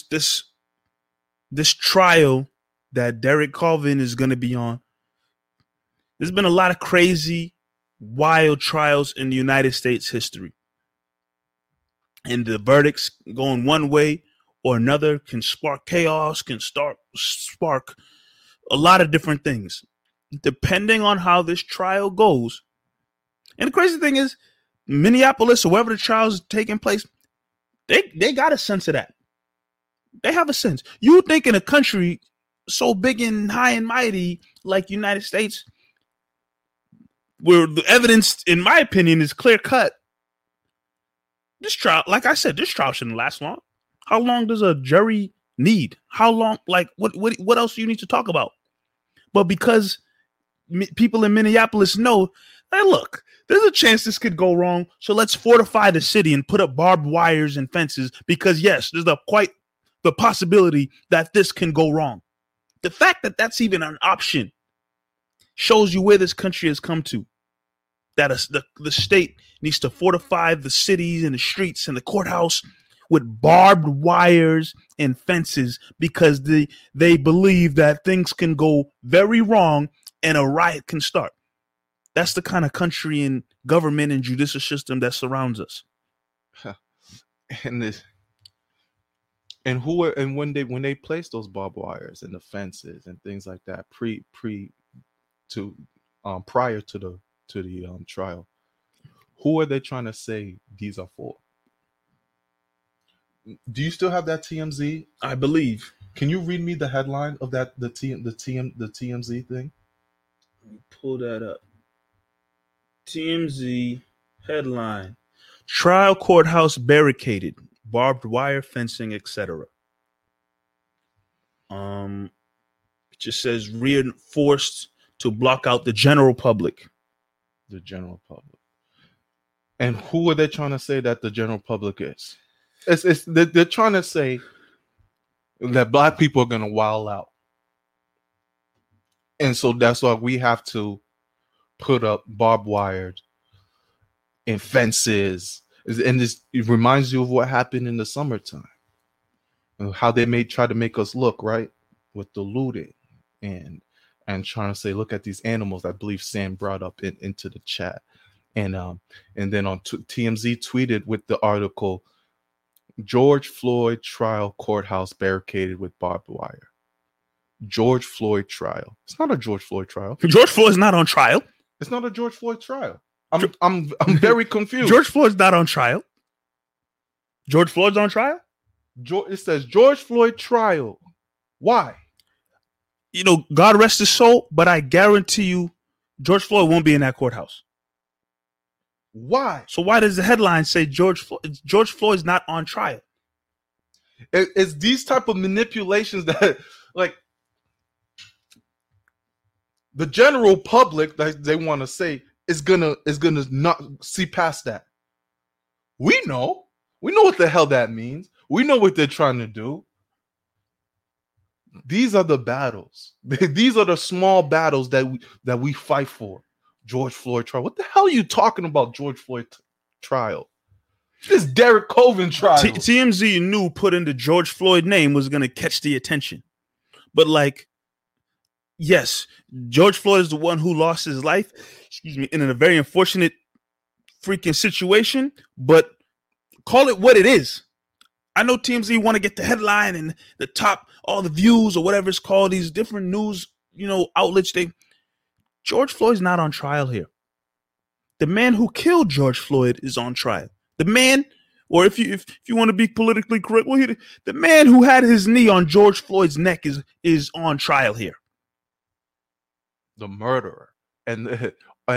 trial that Derek Chauvin is going to be on, there's been a lot of crazy, wild trials in the United States history. And the verdicts going one way or another can spark chaos, can spark a lot of different things, depending on how this trial goes. And the crazy thing is, Minneapolis, or wherever the trial is taking place, they got a sense of that. They have a sense. You would think in a country so big and high and mighty like the United States, where the evidence, in my opinion, is clear cut, this trial, like I said, this trial shouldn't last long. How long does a jury need? How long? Like, what else do you need to talk about? But because people in Minneapolis know, hey, look, there's a chance this could go wrong, so let's fortify the city and put up barbed wires and fences because, yes, there's quite the possibility that this can go wrong. The fact that that's even an option shows you where this country has come to. That the state needs to fortify the cities and the streets and the courthouse with barbed wires and fences because they believe that things can go very wrong and a riot can start. That's the kind of country and government and judicial system that surrounds us. And when they place those barbed wires and the fences and things like that prior to the trial, who are they trying to say these are for? Do you still have that TMZ? I believe. Can you read me the headline of that the TMZ thing? Let me pull that up. TMZ headline: Trial courthouse barricaded, barbed wire fencing, etc. It just says reinforced to block out the general public. The general public. And who are they trying to say that the general public is? They're trying to say that black people are going to wild out. And so that's why we have to put up barbed wire and fences. And it reminds you of what happened in the summertime. And how they try to make us look, right? With the looting and trying to say, look at these animals. I believe Sam brought up into the chat. And then on TMZ tweeted with the article, George Floyd trial courthouse barricaded with barbed wire. George Floyd trial. It's not a George Floyd trial. George Floyd's not on trial. It's not a George Floyd trial. I'm very confused. George Floyd's not on trial. George Floyd's on trial? It says George Floyd trial. Why? God rest his soul, but I guarantee you George Floyd won't be in that courthouse. Why? So why does the headline say George Floyd's not on trial? It's these type of manipulations that, like, the general public that they want to say is gonna not see past that. We know what the hell that means. We know what they're trying to do. These are the battles. These are the small battles that we fight for. George Floyd trial. What the hell are you talking about, George Floyd trial? This Derek Chauvin trial. TMZ knew putting the George Floyd name was going to catch the attention. But yes, George Floyd is the one who lost his life, in a very unfortunate freaking situation, but call it what it is. I know TMZ want to get the headline and the top, all the views or whatever it's called, these different news, outlets. George Floyd's not on trial here. The man who killed George Floyd is on trial. The man, or if you want to be politically correct, the man who had his knee on George Floyd's neck is on trial here. The murderer, and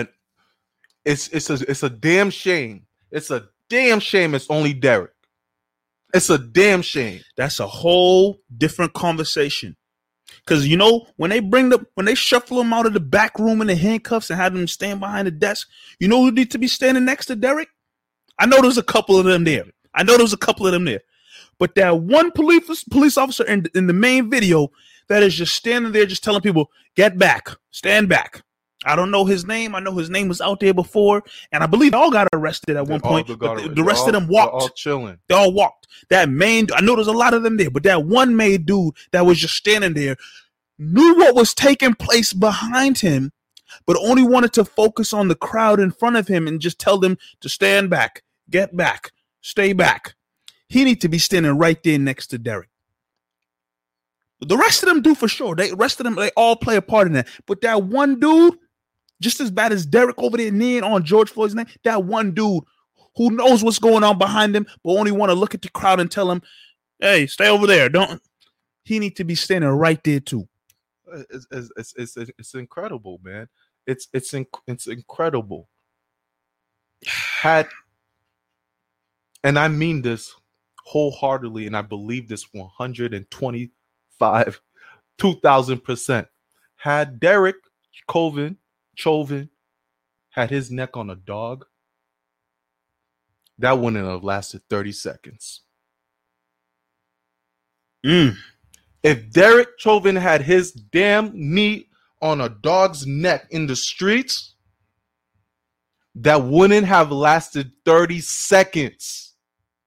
it's a damn shame. It's a damn shame. It's only Derek. It's a damn shame. That's a whole different conversation. Because, when they shuffle him out of the back room in the handcuffs and have him stand behind the desk, who need to be standing next to Derek? I know there's a couple of them there. But that one police officer in the main video that is just standing there just telling people, get back, stand back. I don't know his name. I know his name was out there before, and I believe they all got arrested at one point. But the rest of them walked. They're all chilling. They all walked. That main, I know there's a lot of them there, but that one main dude that was just standing there knew what was taking place behind him, but only wanted to focus on the crowd in front of him and just tell them to stand back, get back, stay back. He needs to be standing right there next to Derek. The rest of them do for sure. They all play a part in that. But that one dude, just as bad as Derek over there kneeling on George Floyd's neck, that one dude who knows what's going on behind him, but only want to look at the crowd and tell him, "Hey, stay over there." Don't. He need to be standing right there too. It's incredible, man. It's incredible. And I mean this wholeheartedly, and I believe this 125, 2,000%. Had Derek Chauvin had his neck on a dog, that wouldn't have lasted 30 seconds. If Derek Chauvin had his damn knee on a dog's neck in the streets, that wouldn't have lasted 30 seconds.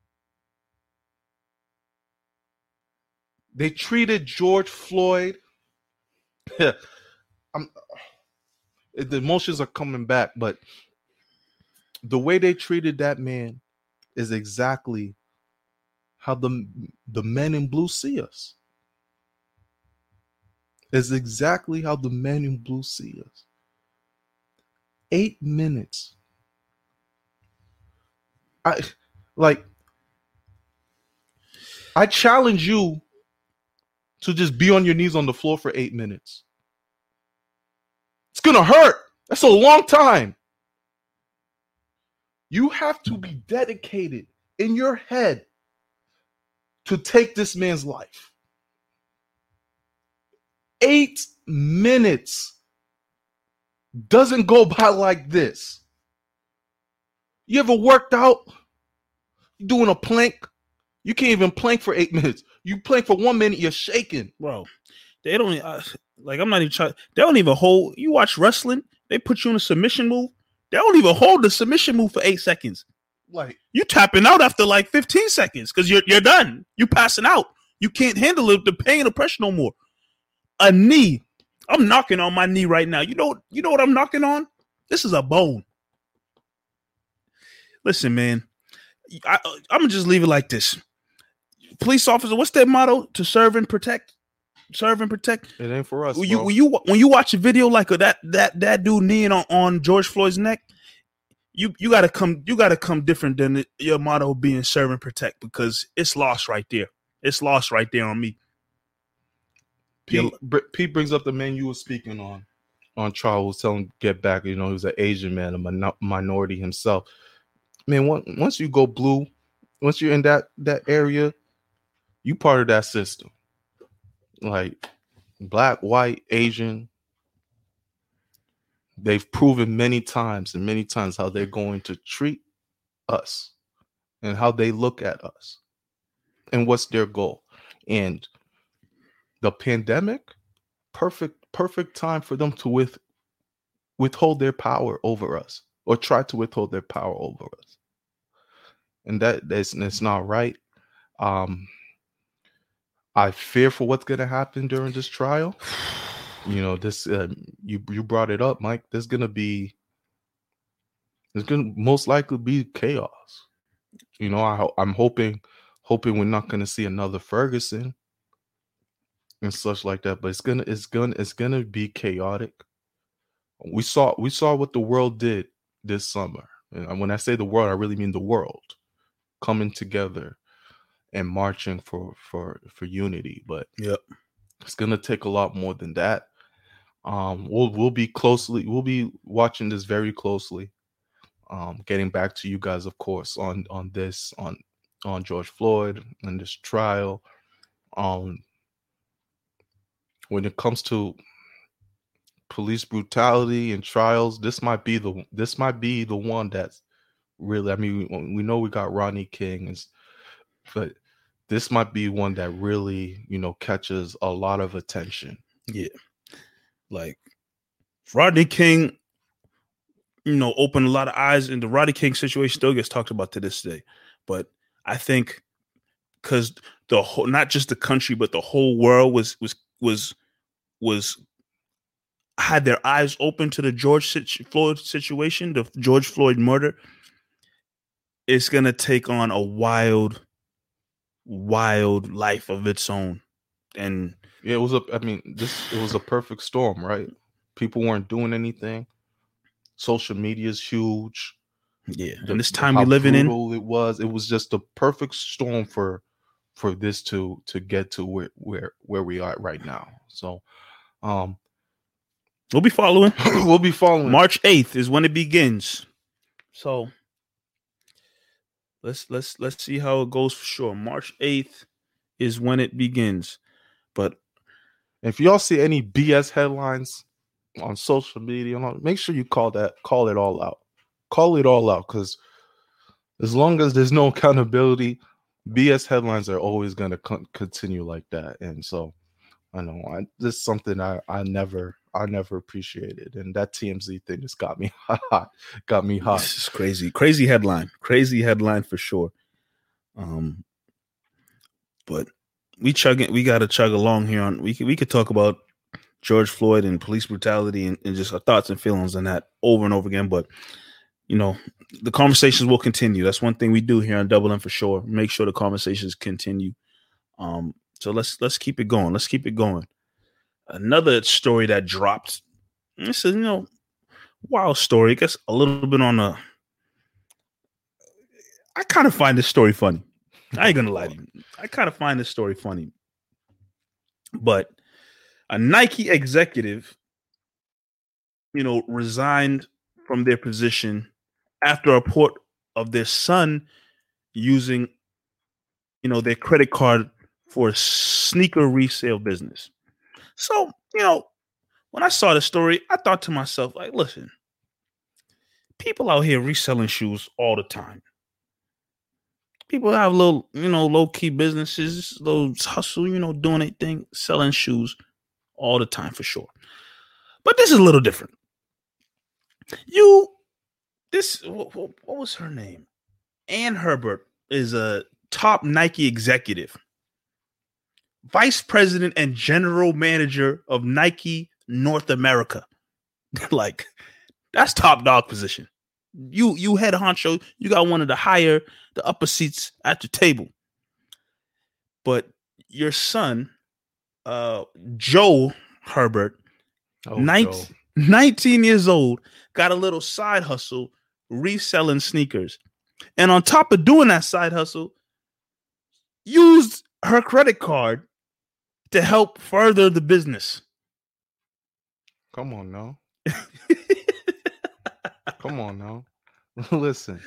They treated George Floyd. The emotions are coming back, but the way they treated that man is exactly how the men in blue see us. Is exactly how the men in blue see us. 8 minutes. I challenge you to just be on your knees on the floor for 8 minutes. It's gonna hurt. That's a long time. You have to be dedicated in your head to take this man's life. 8 minutes doesn't go by like this. You ever worked out? You're doing a plank. You can't even plank for 8 minutes. You plank for 1 minute, you're shaking. Bro, they don't, I'm not even trying. They don't even hold. You watch wrestling, they put you in a submission move. They don't even hold the submission move for 8 seconds. Like, you tapping out after like 15 seconds because you're done. You passing out. You can't handle the pain or pressure no more. A knee. I'm knocking on my knee right now. You know what I'm knocking on? This is a bone. Listen, man. I'm gonna just leave it like this. Police officer, what's their motto? To serve and protect. Serve and protect. It ain't for us. When you watch a video like that dude kneeing on George Floyd's neck, you gotta come different than your motto being serve and protect, because it's lost right there. It's lost right there on me. Pete brings up the man you were speaking on trial, was telling him get back. You know, he was an Asian man, a minority himself. Man, once you go blue, once you're in that area, you part of that system. Like black, white, Asian, they've proven many times how they're going to treat us and how they look at us and what's their goal. And the pandemic, perfect time for them to withhold their power over us, or try to withhold their power over us. And that's not right. I fear for what's going to happen during this trial. You know, this you brought it up, Mike. There's going to most likely be chaos. You know, I'm hoping we're not going to see another Ferguson and such like that, but it's gonna be chaotic. We saw what the world did this summer, and when I say the world, I really mean the world coming together and marching for unity. But yep, it's gonna take a lot more than that. We'll be watching this very closely. Getting back to you guys, of course, on George Floyd and this trial. When it comes to police brutality and trials, this might be the one that's really, I mean, we know we got Rodney King, but this might be one that really, catches a lot of attention. Yeah. Like, Rodney King, opened a lot of eyes, and the Rodney King situation still gets talked about to this day. But I think because the whole, not just the country, but the whole world was had their eyes open to the George Floyd situation, the George Floyd murder. It's gonna take on a wild life of its own. And yeah, it was a perfect storm, right? People weren't doing anything. Social media is huge. Yeah, and this time we're living in, it was just a perfect storm for this to get to where we are right now. So, we'll be following. We'll be following. March 8th is when it begins. So let's see how it goes for sure. March 8th is when it begins. But if y'all see any BS headlines on social media, make sure you call it all out. Call it all out, because as long as there's no accountability, BS headlines are always going to continue like that. And so I know this is something I never appreciated, and that TMZ thing just got me hot. This is crazy headline for sure. But we got to chug along here. We could talk about George Floyd and police brutality and just our thoughts and feelings on that over and over again. But the conversations will continue. That's one thing we do here on Double M for sure. Make sure the conversations continue. So let's keep it going. Let's keep it going. Another story that dropped. This is wild story. I guess a little bit on a. I kind of find this story funny. I ain't gonna lie to you. I kind of find this story funny. But a Nike executive, resigned from their position after a report of their son using, their credit card for a sneaker resale business. So, when I saw the story, I thought to myself, like, listen, people out here reselling shoes all the time. People have little, low-key businesses, those hustle, doing their thing, selling shoes all the time for sure. But this is a little different. What was her name? Ann Herbert is a top Nike executive, vice president and general manager of Nike North America. Like, that's top dog position. You head honcho, you got one of the upper seats at the table. But your son, Joe Herbert, 19 years old, got a little side hustle reselling sneakers. And on top of doing that side hustle, used her credit card to help further the business. Come on now. Come on now. Listen.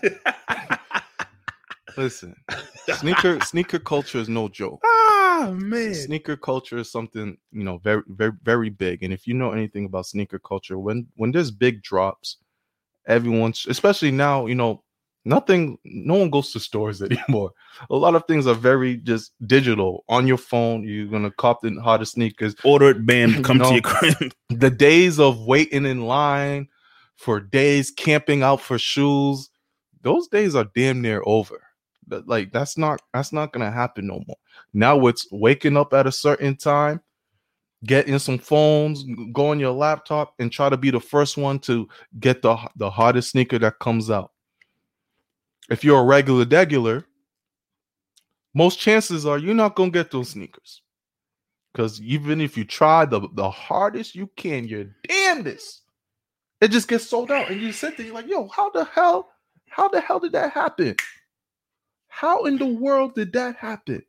Sneaker culture is no joke. Ah, man. Sneaker culture is something, very, very, very big. And if you know anything about sneaker culture, when there's big drops, everyone's, especially now, no one goes to stores anymore. A lot of things are very just digital. On your phone, you're gonna cop the hottest sneakers, order it, bam, come to your crib. The days of waiting in line for days, camping out for shoes, those days are damn near over. Like, that's not gonna happen no more. Now it's waking up at a certain time, get in some phones, go on your laptop, and try to be the first one to get the hottest sneaker that comes out. If you're a regular, most chances are you're not gonna get those sneakers, because even if you try the hardest you can, your damnedest, it just gets sold out, and you sit there, you're like, yo, how the hell did that happen? How in the world did that happen?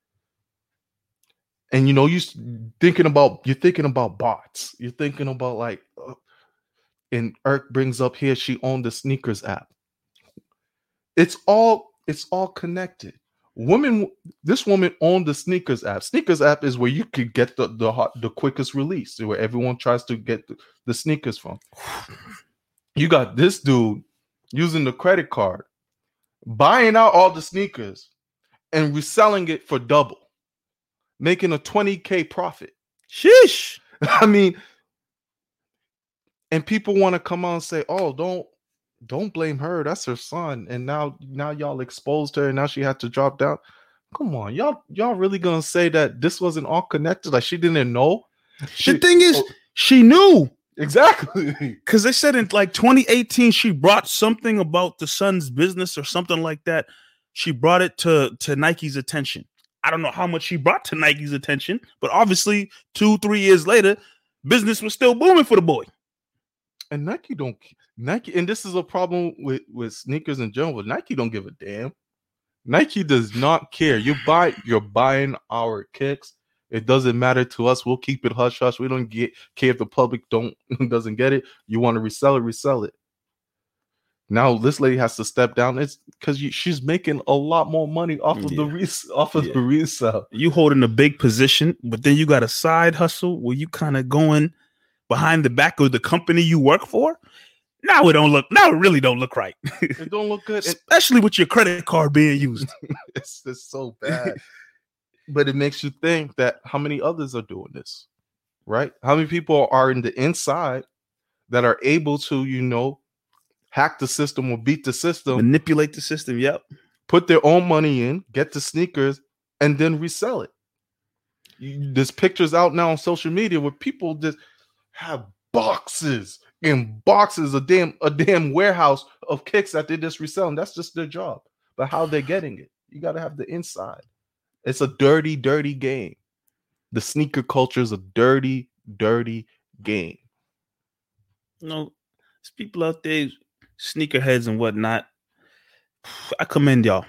And you're thinking about bots. You're thinking about and Irk brings up here, she owned the sneakers app. It's all connected. This woman owned the sneakers app. Sneakers app is where you could get the quickest release, where everyone tries to get the sneakers from. You got this dude using the credit card, buying out all the sneakers and reselling it for double, making a $20,000 profit. Sheesh. I mean, And people want to come on and say, "Oh, don't blame her. That's her son." And now y'all exposed her, and now she had to drop down. Come on, y'all really gonna say that this wasn't all connected? Like she didn't know? The thing is, she knew. Exactly. Because they said in like 2018, she brought something about the son's business or something like that. She brought it to Nike's attention. I don't know how much she brought to Nike's attention, but obviously 2-3 years later, business was still booming for the boy. And Nike, and this is a problem with sneakers in general. Nike don't give a damn. Nike does not care. You're buying our kicks. It doesn't matter to us. We'll keep it hush hush. We don't care if the public doesn't get it. You want to resell it. Now this lady has to step down. It's because she's making a lot more money off of the resale. You holding a big position, but then you got a side hustle where you kind of going behind the back of the company you work for. Now it really don't look right. It don't look good, especially with your credit card being used. It's so bad. But it makes you think that how many others are doing this, right? How many people are in the inside that are able to, hack the system or beat the system, manipulate the system? Yep. Put their own money in, get the sneakers, and then resell it. There's pictures out now on social media where people just have boxes and boxes, a damn warehouse of kicks that they just resell, and that's just their job. But how they're getting it, you got to have the inside. It's a dirty, dirty game. The sneaker culture is a dirty, dirty game. There's people out there, sneakerheads and whatnot. I commend y'all.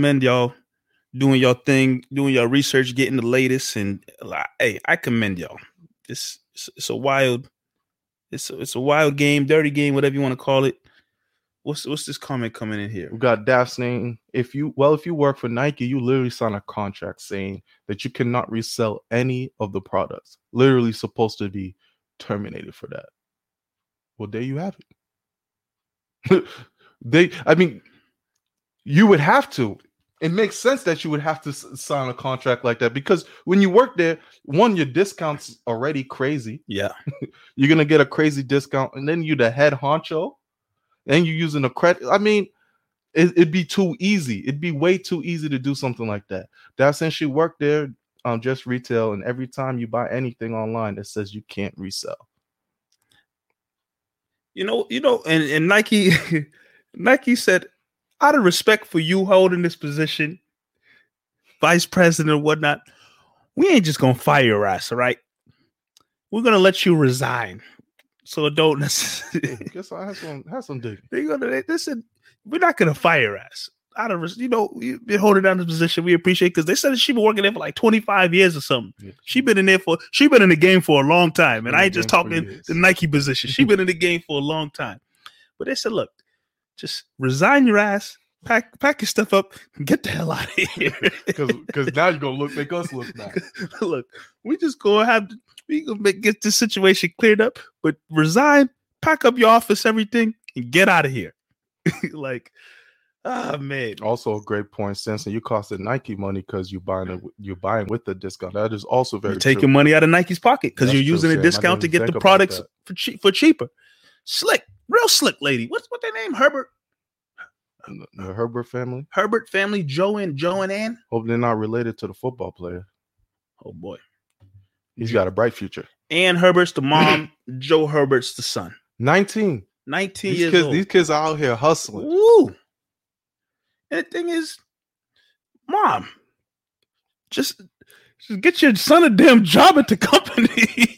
Doing your thing, doing your research, getting the latest, and hey, I commend y'all. It's a wild game, dirty game, whatever you want to call it. What's this comment coming in here? We got Daft saying, if you work for Nike, you literally sign a contract saying that you cannot resell any of the products. Literally supposed to be terminated for that. Well, there you have it. You would have to. It makes sense that you would have to sign a contract like that because when you work there, one, your discount's already crazy. Yeah. You're going to get a crazy discount, and then you're the head honcho. And you're using a credit. It'd be too easy. It'd be way too easy to do something like that. That since she worked there, Just Retail, and every time you buy anything online, it says you can't resell. And Nike, Nike said, out of respect for you holding this position, vice president or whatnot, we ain't just gonna fire your ass, all right? We're gonna let you resign. So don't necessarily. Guess I have some digging. They said we're not gonna fire your ass. Out of you've been holding down this position. We appreciate because they said she been working there for like 25 years or something. Yeah. She been in the game for a long time, and I ain't just talking the Nike position. She been in the game for a long time. But they said, look, just resign your ass, pack your stuff up, and get the hell out of here. Because now you're gonna make us look bad. Look, we just gonna get this situation cleared up, but resign, pack up your office, everything, and get out of here. Man. Also a great point, Sensen. You costed Nike money because you're buying with the discount. That is also very taking true. Money out of Nike's pocket because you're using a discount to get the products for cheaper. Slick, real slick lady. What their name? Herbert. The Herbert family. Herbert family. Joe and Ann. Hope they're not related to the football player. Oh boy. He's got a bright future. Ann Herbert's the mom. Joe Herbert's the son. 19 years old. These kids are out here hustling. Woo. And the thing is, Mom, just get your son a damn job at the company.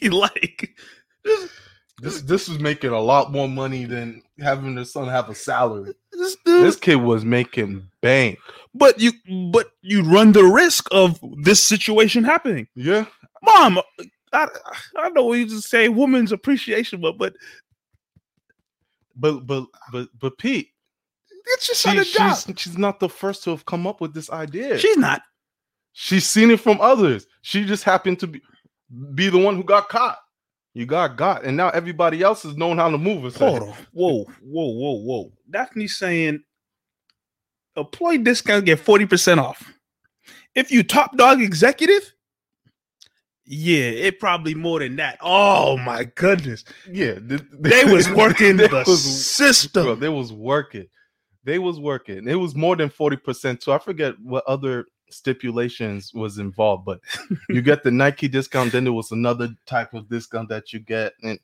This was making a lot more money than having the son have a salary. This kid was making bank. But you run the risk of this situation happening. Yeah. Mom, I know we just say woman's appreciation, but Pete, get your son a job. She's not the first to have come up with this idea. She's not. She's seen it from others. She just happened to be the one who got caught. You got, and now everybody else has known how to move. Hold on. Whoa. Daphne's saying employee discount get 40% off. If you top dog executive, Yeah, it probably more than that. Oh my goodness. Yeah, They was working they the was- system. bro, they was working. They was working. It was more than 40% too. I forget what other stipulations was involved, but you get the Nike discount, then there was another type of discount that you get. And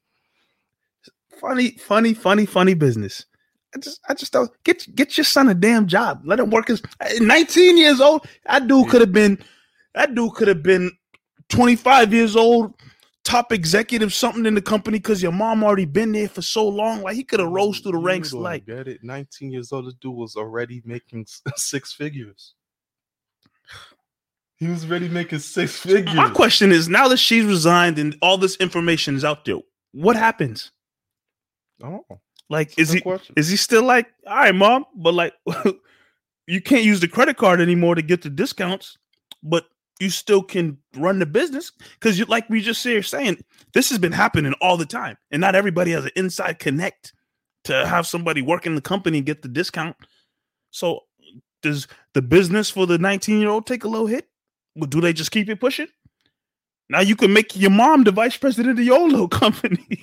Funny business. I just thought get your son a damn job. Let him work his 19 years old. That dude could have been 25 years old, top executive something in the company because your mom already been there for so long. Like he could have rose through the ranks. don't Like get it. 19 years old, this dude was already making 6 figures. He was already making 6 figures. my question is, now that she's resigned and all this information is out there, what happens? Oh, Like, that's is a good question. he still like, all right, mom, but like you can't use the credit card anymore to get the discounts, but you still can run the business because you, like we just saying, this has been happening all the time, and not everybody has an inside connect to have somebody work in the company and get the discount. So does the business for the 19-year-old take a little hit? Or do they just keep it pushing? Now you can make your mom the vice president of your little company.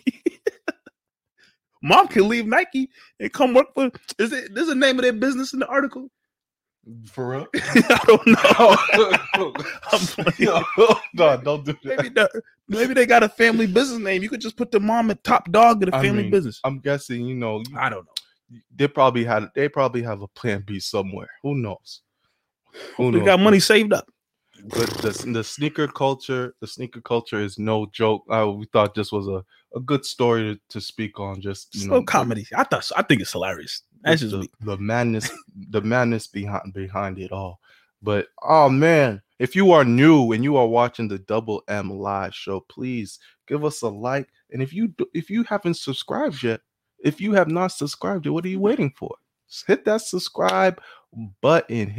Mom can leave Nike and come work for. There's a name of their business in the article. For real? I don't know. I'm playing. No, don't do that. Maybe they got a family business name. You could just put the mom at top dog of the family business. I'm guessing, I don't know. they probably have a plan B somewhere. Who knows? They got money saved up. But the sneaker culture is no joke. We thought this was a good story to speak on. Just No comedy. I think it's hilarious. That's just the madness behind it all. But oh man, if you are new and you are watching the Double M live show, please give us a like. And if you haven't subscribed yet, if you have not subscribed yet, what are you waiting for? Just hit that subscribe button.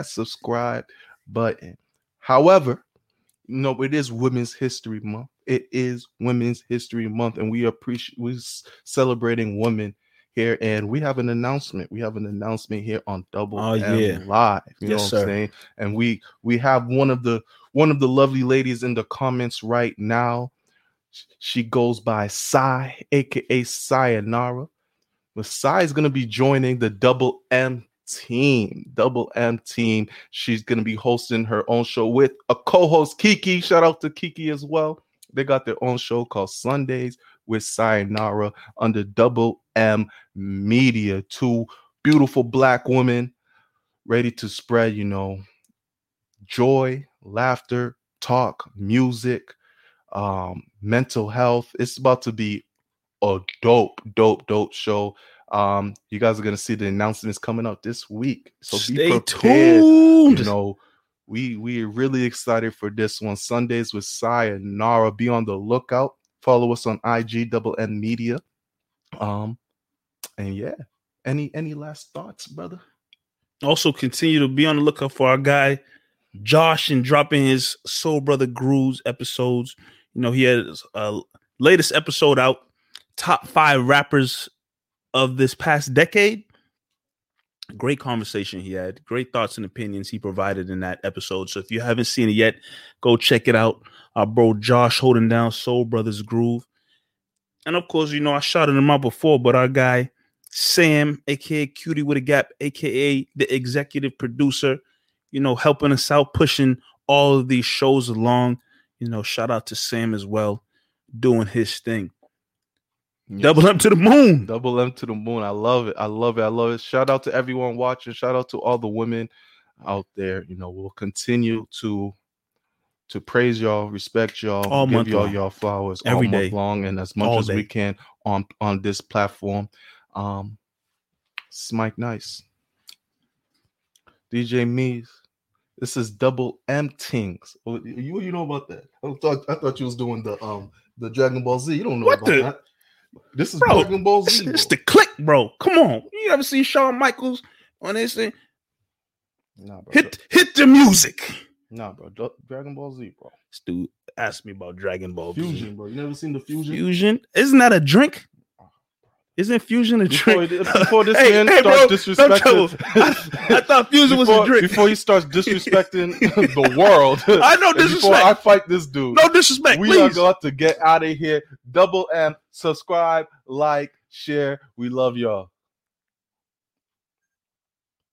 However, it is Women's History Month. It is Women's History Month, and we're celebrating women here, and we have an announcement. We have an announcement here on Double M Live. You know what I'm saying? And we have one of the lovely ladies in the comments right now. She goes by Sai, aka Sayonara. But Sai is gonna be joining the Double M team. She's gonna be hosting her own show with a co-host, Kiki. Shout out to Kiki as well. They got their own show called Sundays with Sayonara under Double M Media. 2 beautiful Black women ready to spread, joy, laughter, talk, music, mental health. It's about to be a dope show. You guys are gonna see the announcements coming out this week, so stay be prepared. tuned. We're really excited for this one. Sundays with Sayonara. Be on the lookout. Follow us on IG Double M Media. And yeah, any last thoughts, brother? Also, continue to be on the lookout for our guy Josh and dropping his Soul Brother Grooves episodes. He had his latest episode out, top 5 rappers of this past decade. Great conversation he had. Great thoughts and opinions he provided in that episode. So if you haven't seen it yet, go check it out. Our bro Josh holding down Soul Brothers Groove. And of course, I shouted him out before, but our guy Sam, aka Cutie with a Gap, aka the executive producer, helping us out, pushing all of these shows along. Shout out to Sam as well, doing his thing. Yes. Double M to the moon. Double M to the moon. I love it. Shout out to everyone watching. Shout out to all the women out there. We'll continue to praise y'all, respect y'all, all give y'all flowers every all day, month long, and as much as we can on this platform. It's Mike Nice, DJ Mees. This is Double M Tings. You know about that? I thought you was doing the Dragon Ball Z. You don't know about that. This is Dragon Ball Z. It's the click, bro. Come on. You ever see Shawn Michaels on this thing? Nah, bro. Hit the music. Nah, bro. Dragon Ball Z, bro. This dude asked me about Dragon Ball Fusion, bro. You never seen the Fusion? Fusion? Isn't that a drink? Isn't Fusion a drink? Before this Hey, man hey, starts bro, no trouble. disrespecting, I thought Fusion was a drink. Before he starts disrespecting the world, I know and before disrespect. I fight this dude, No disrespect, we are please. going to get out of here. Double M, subscribe, like, share. We love y'all.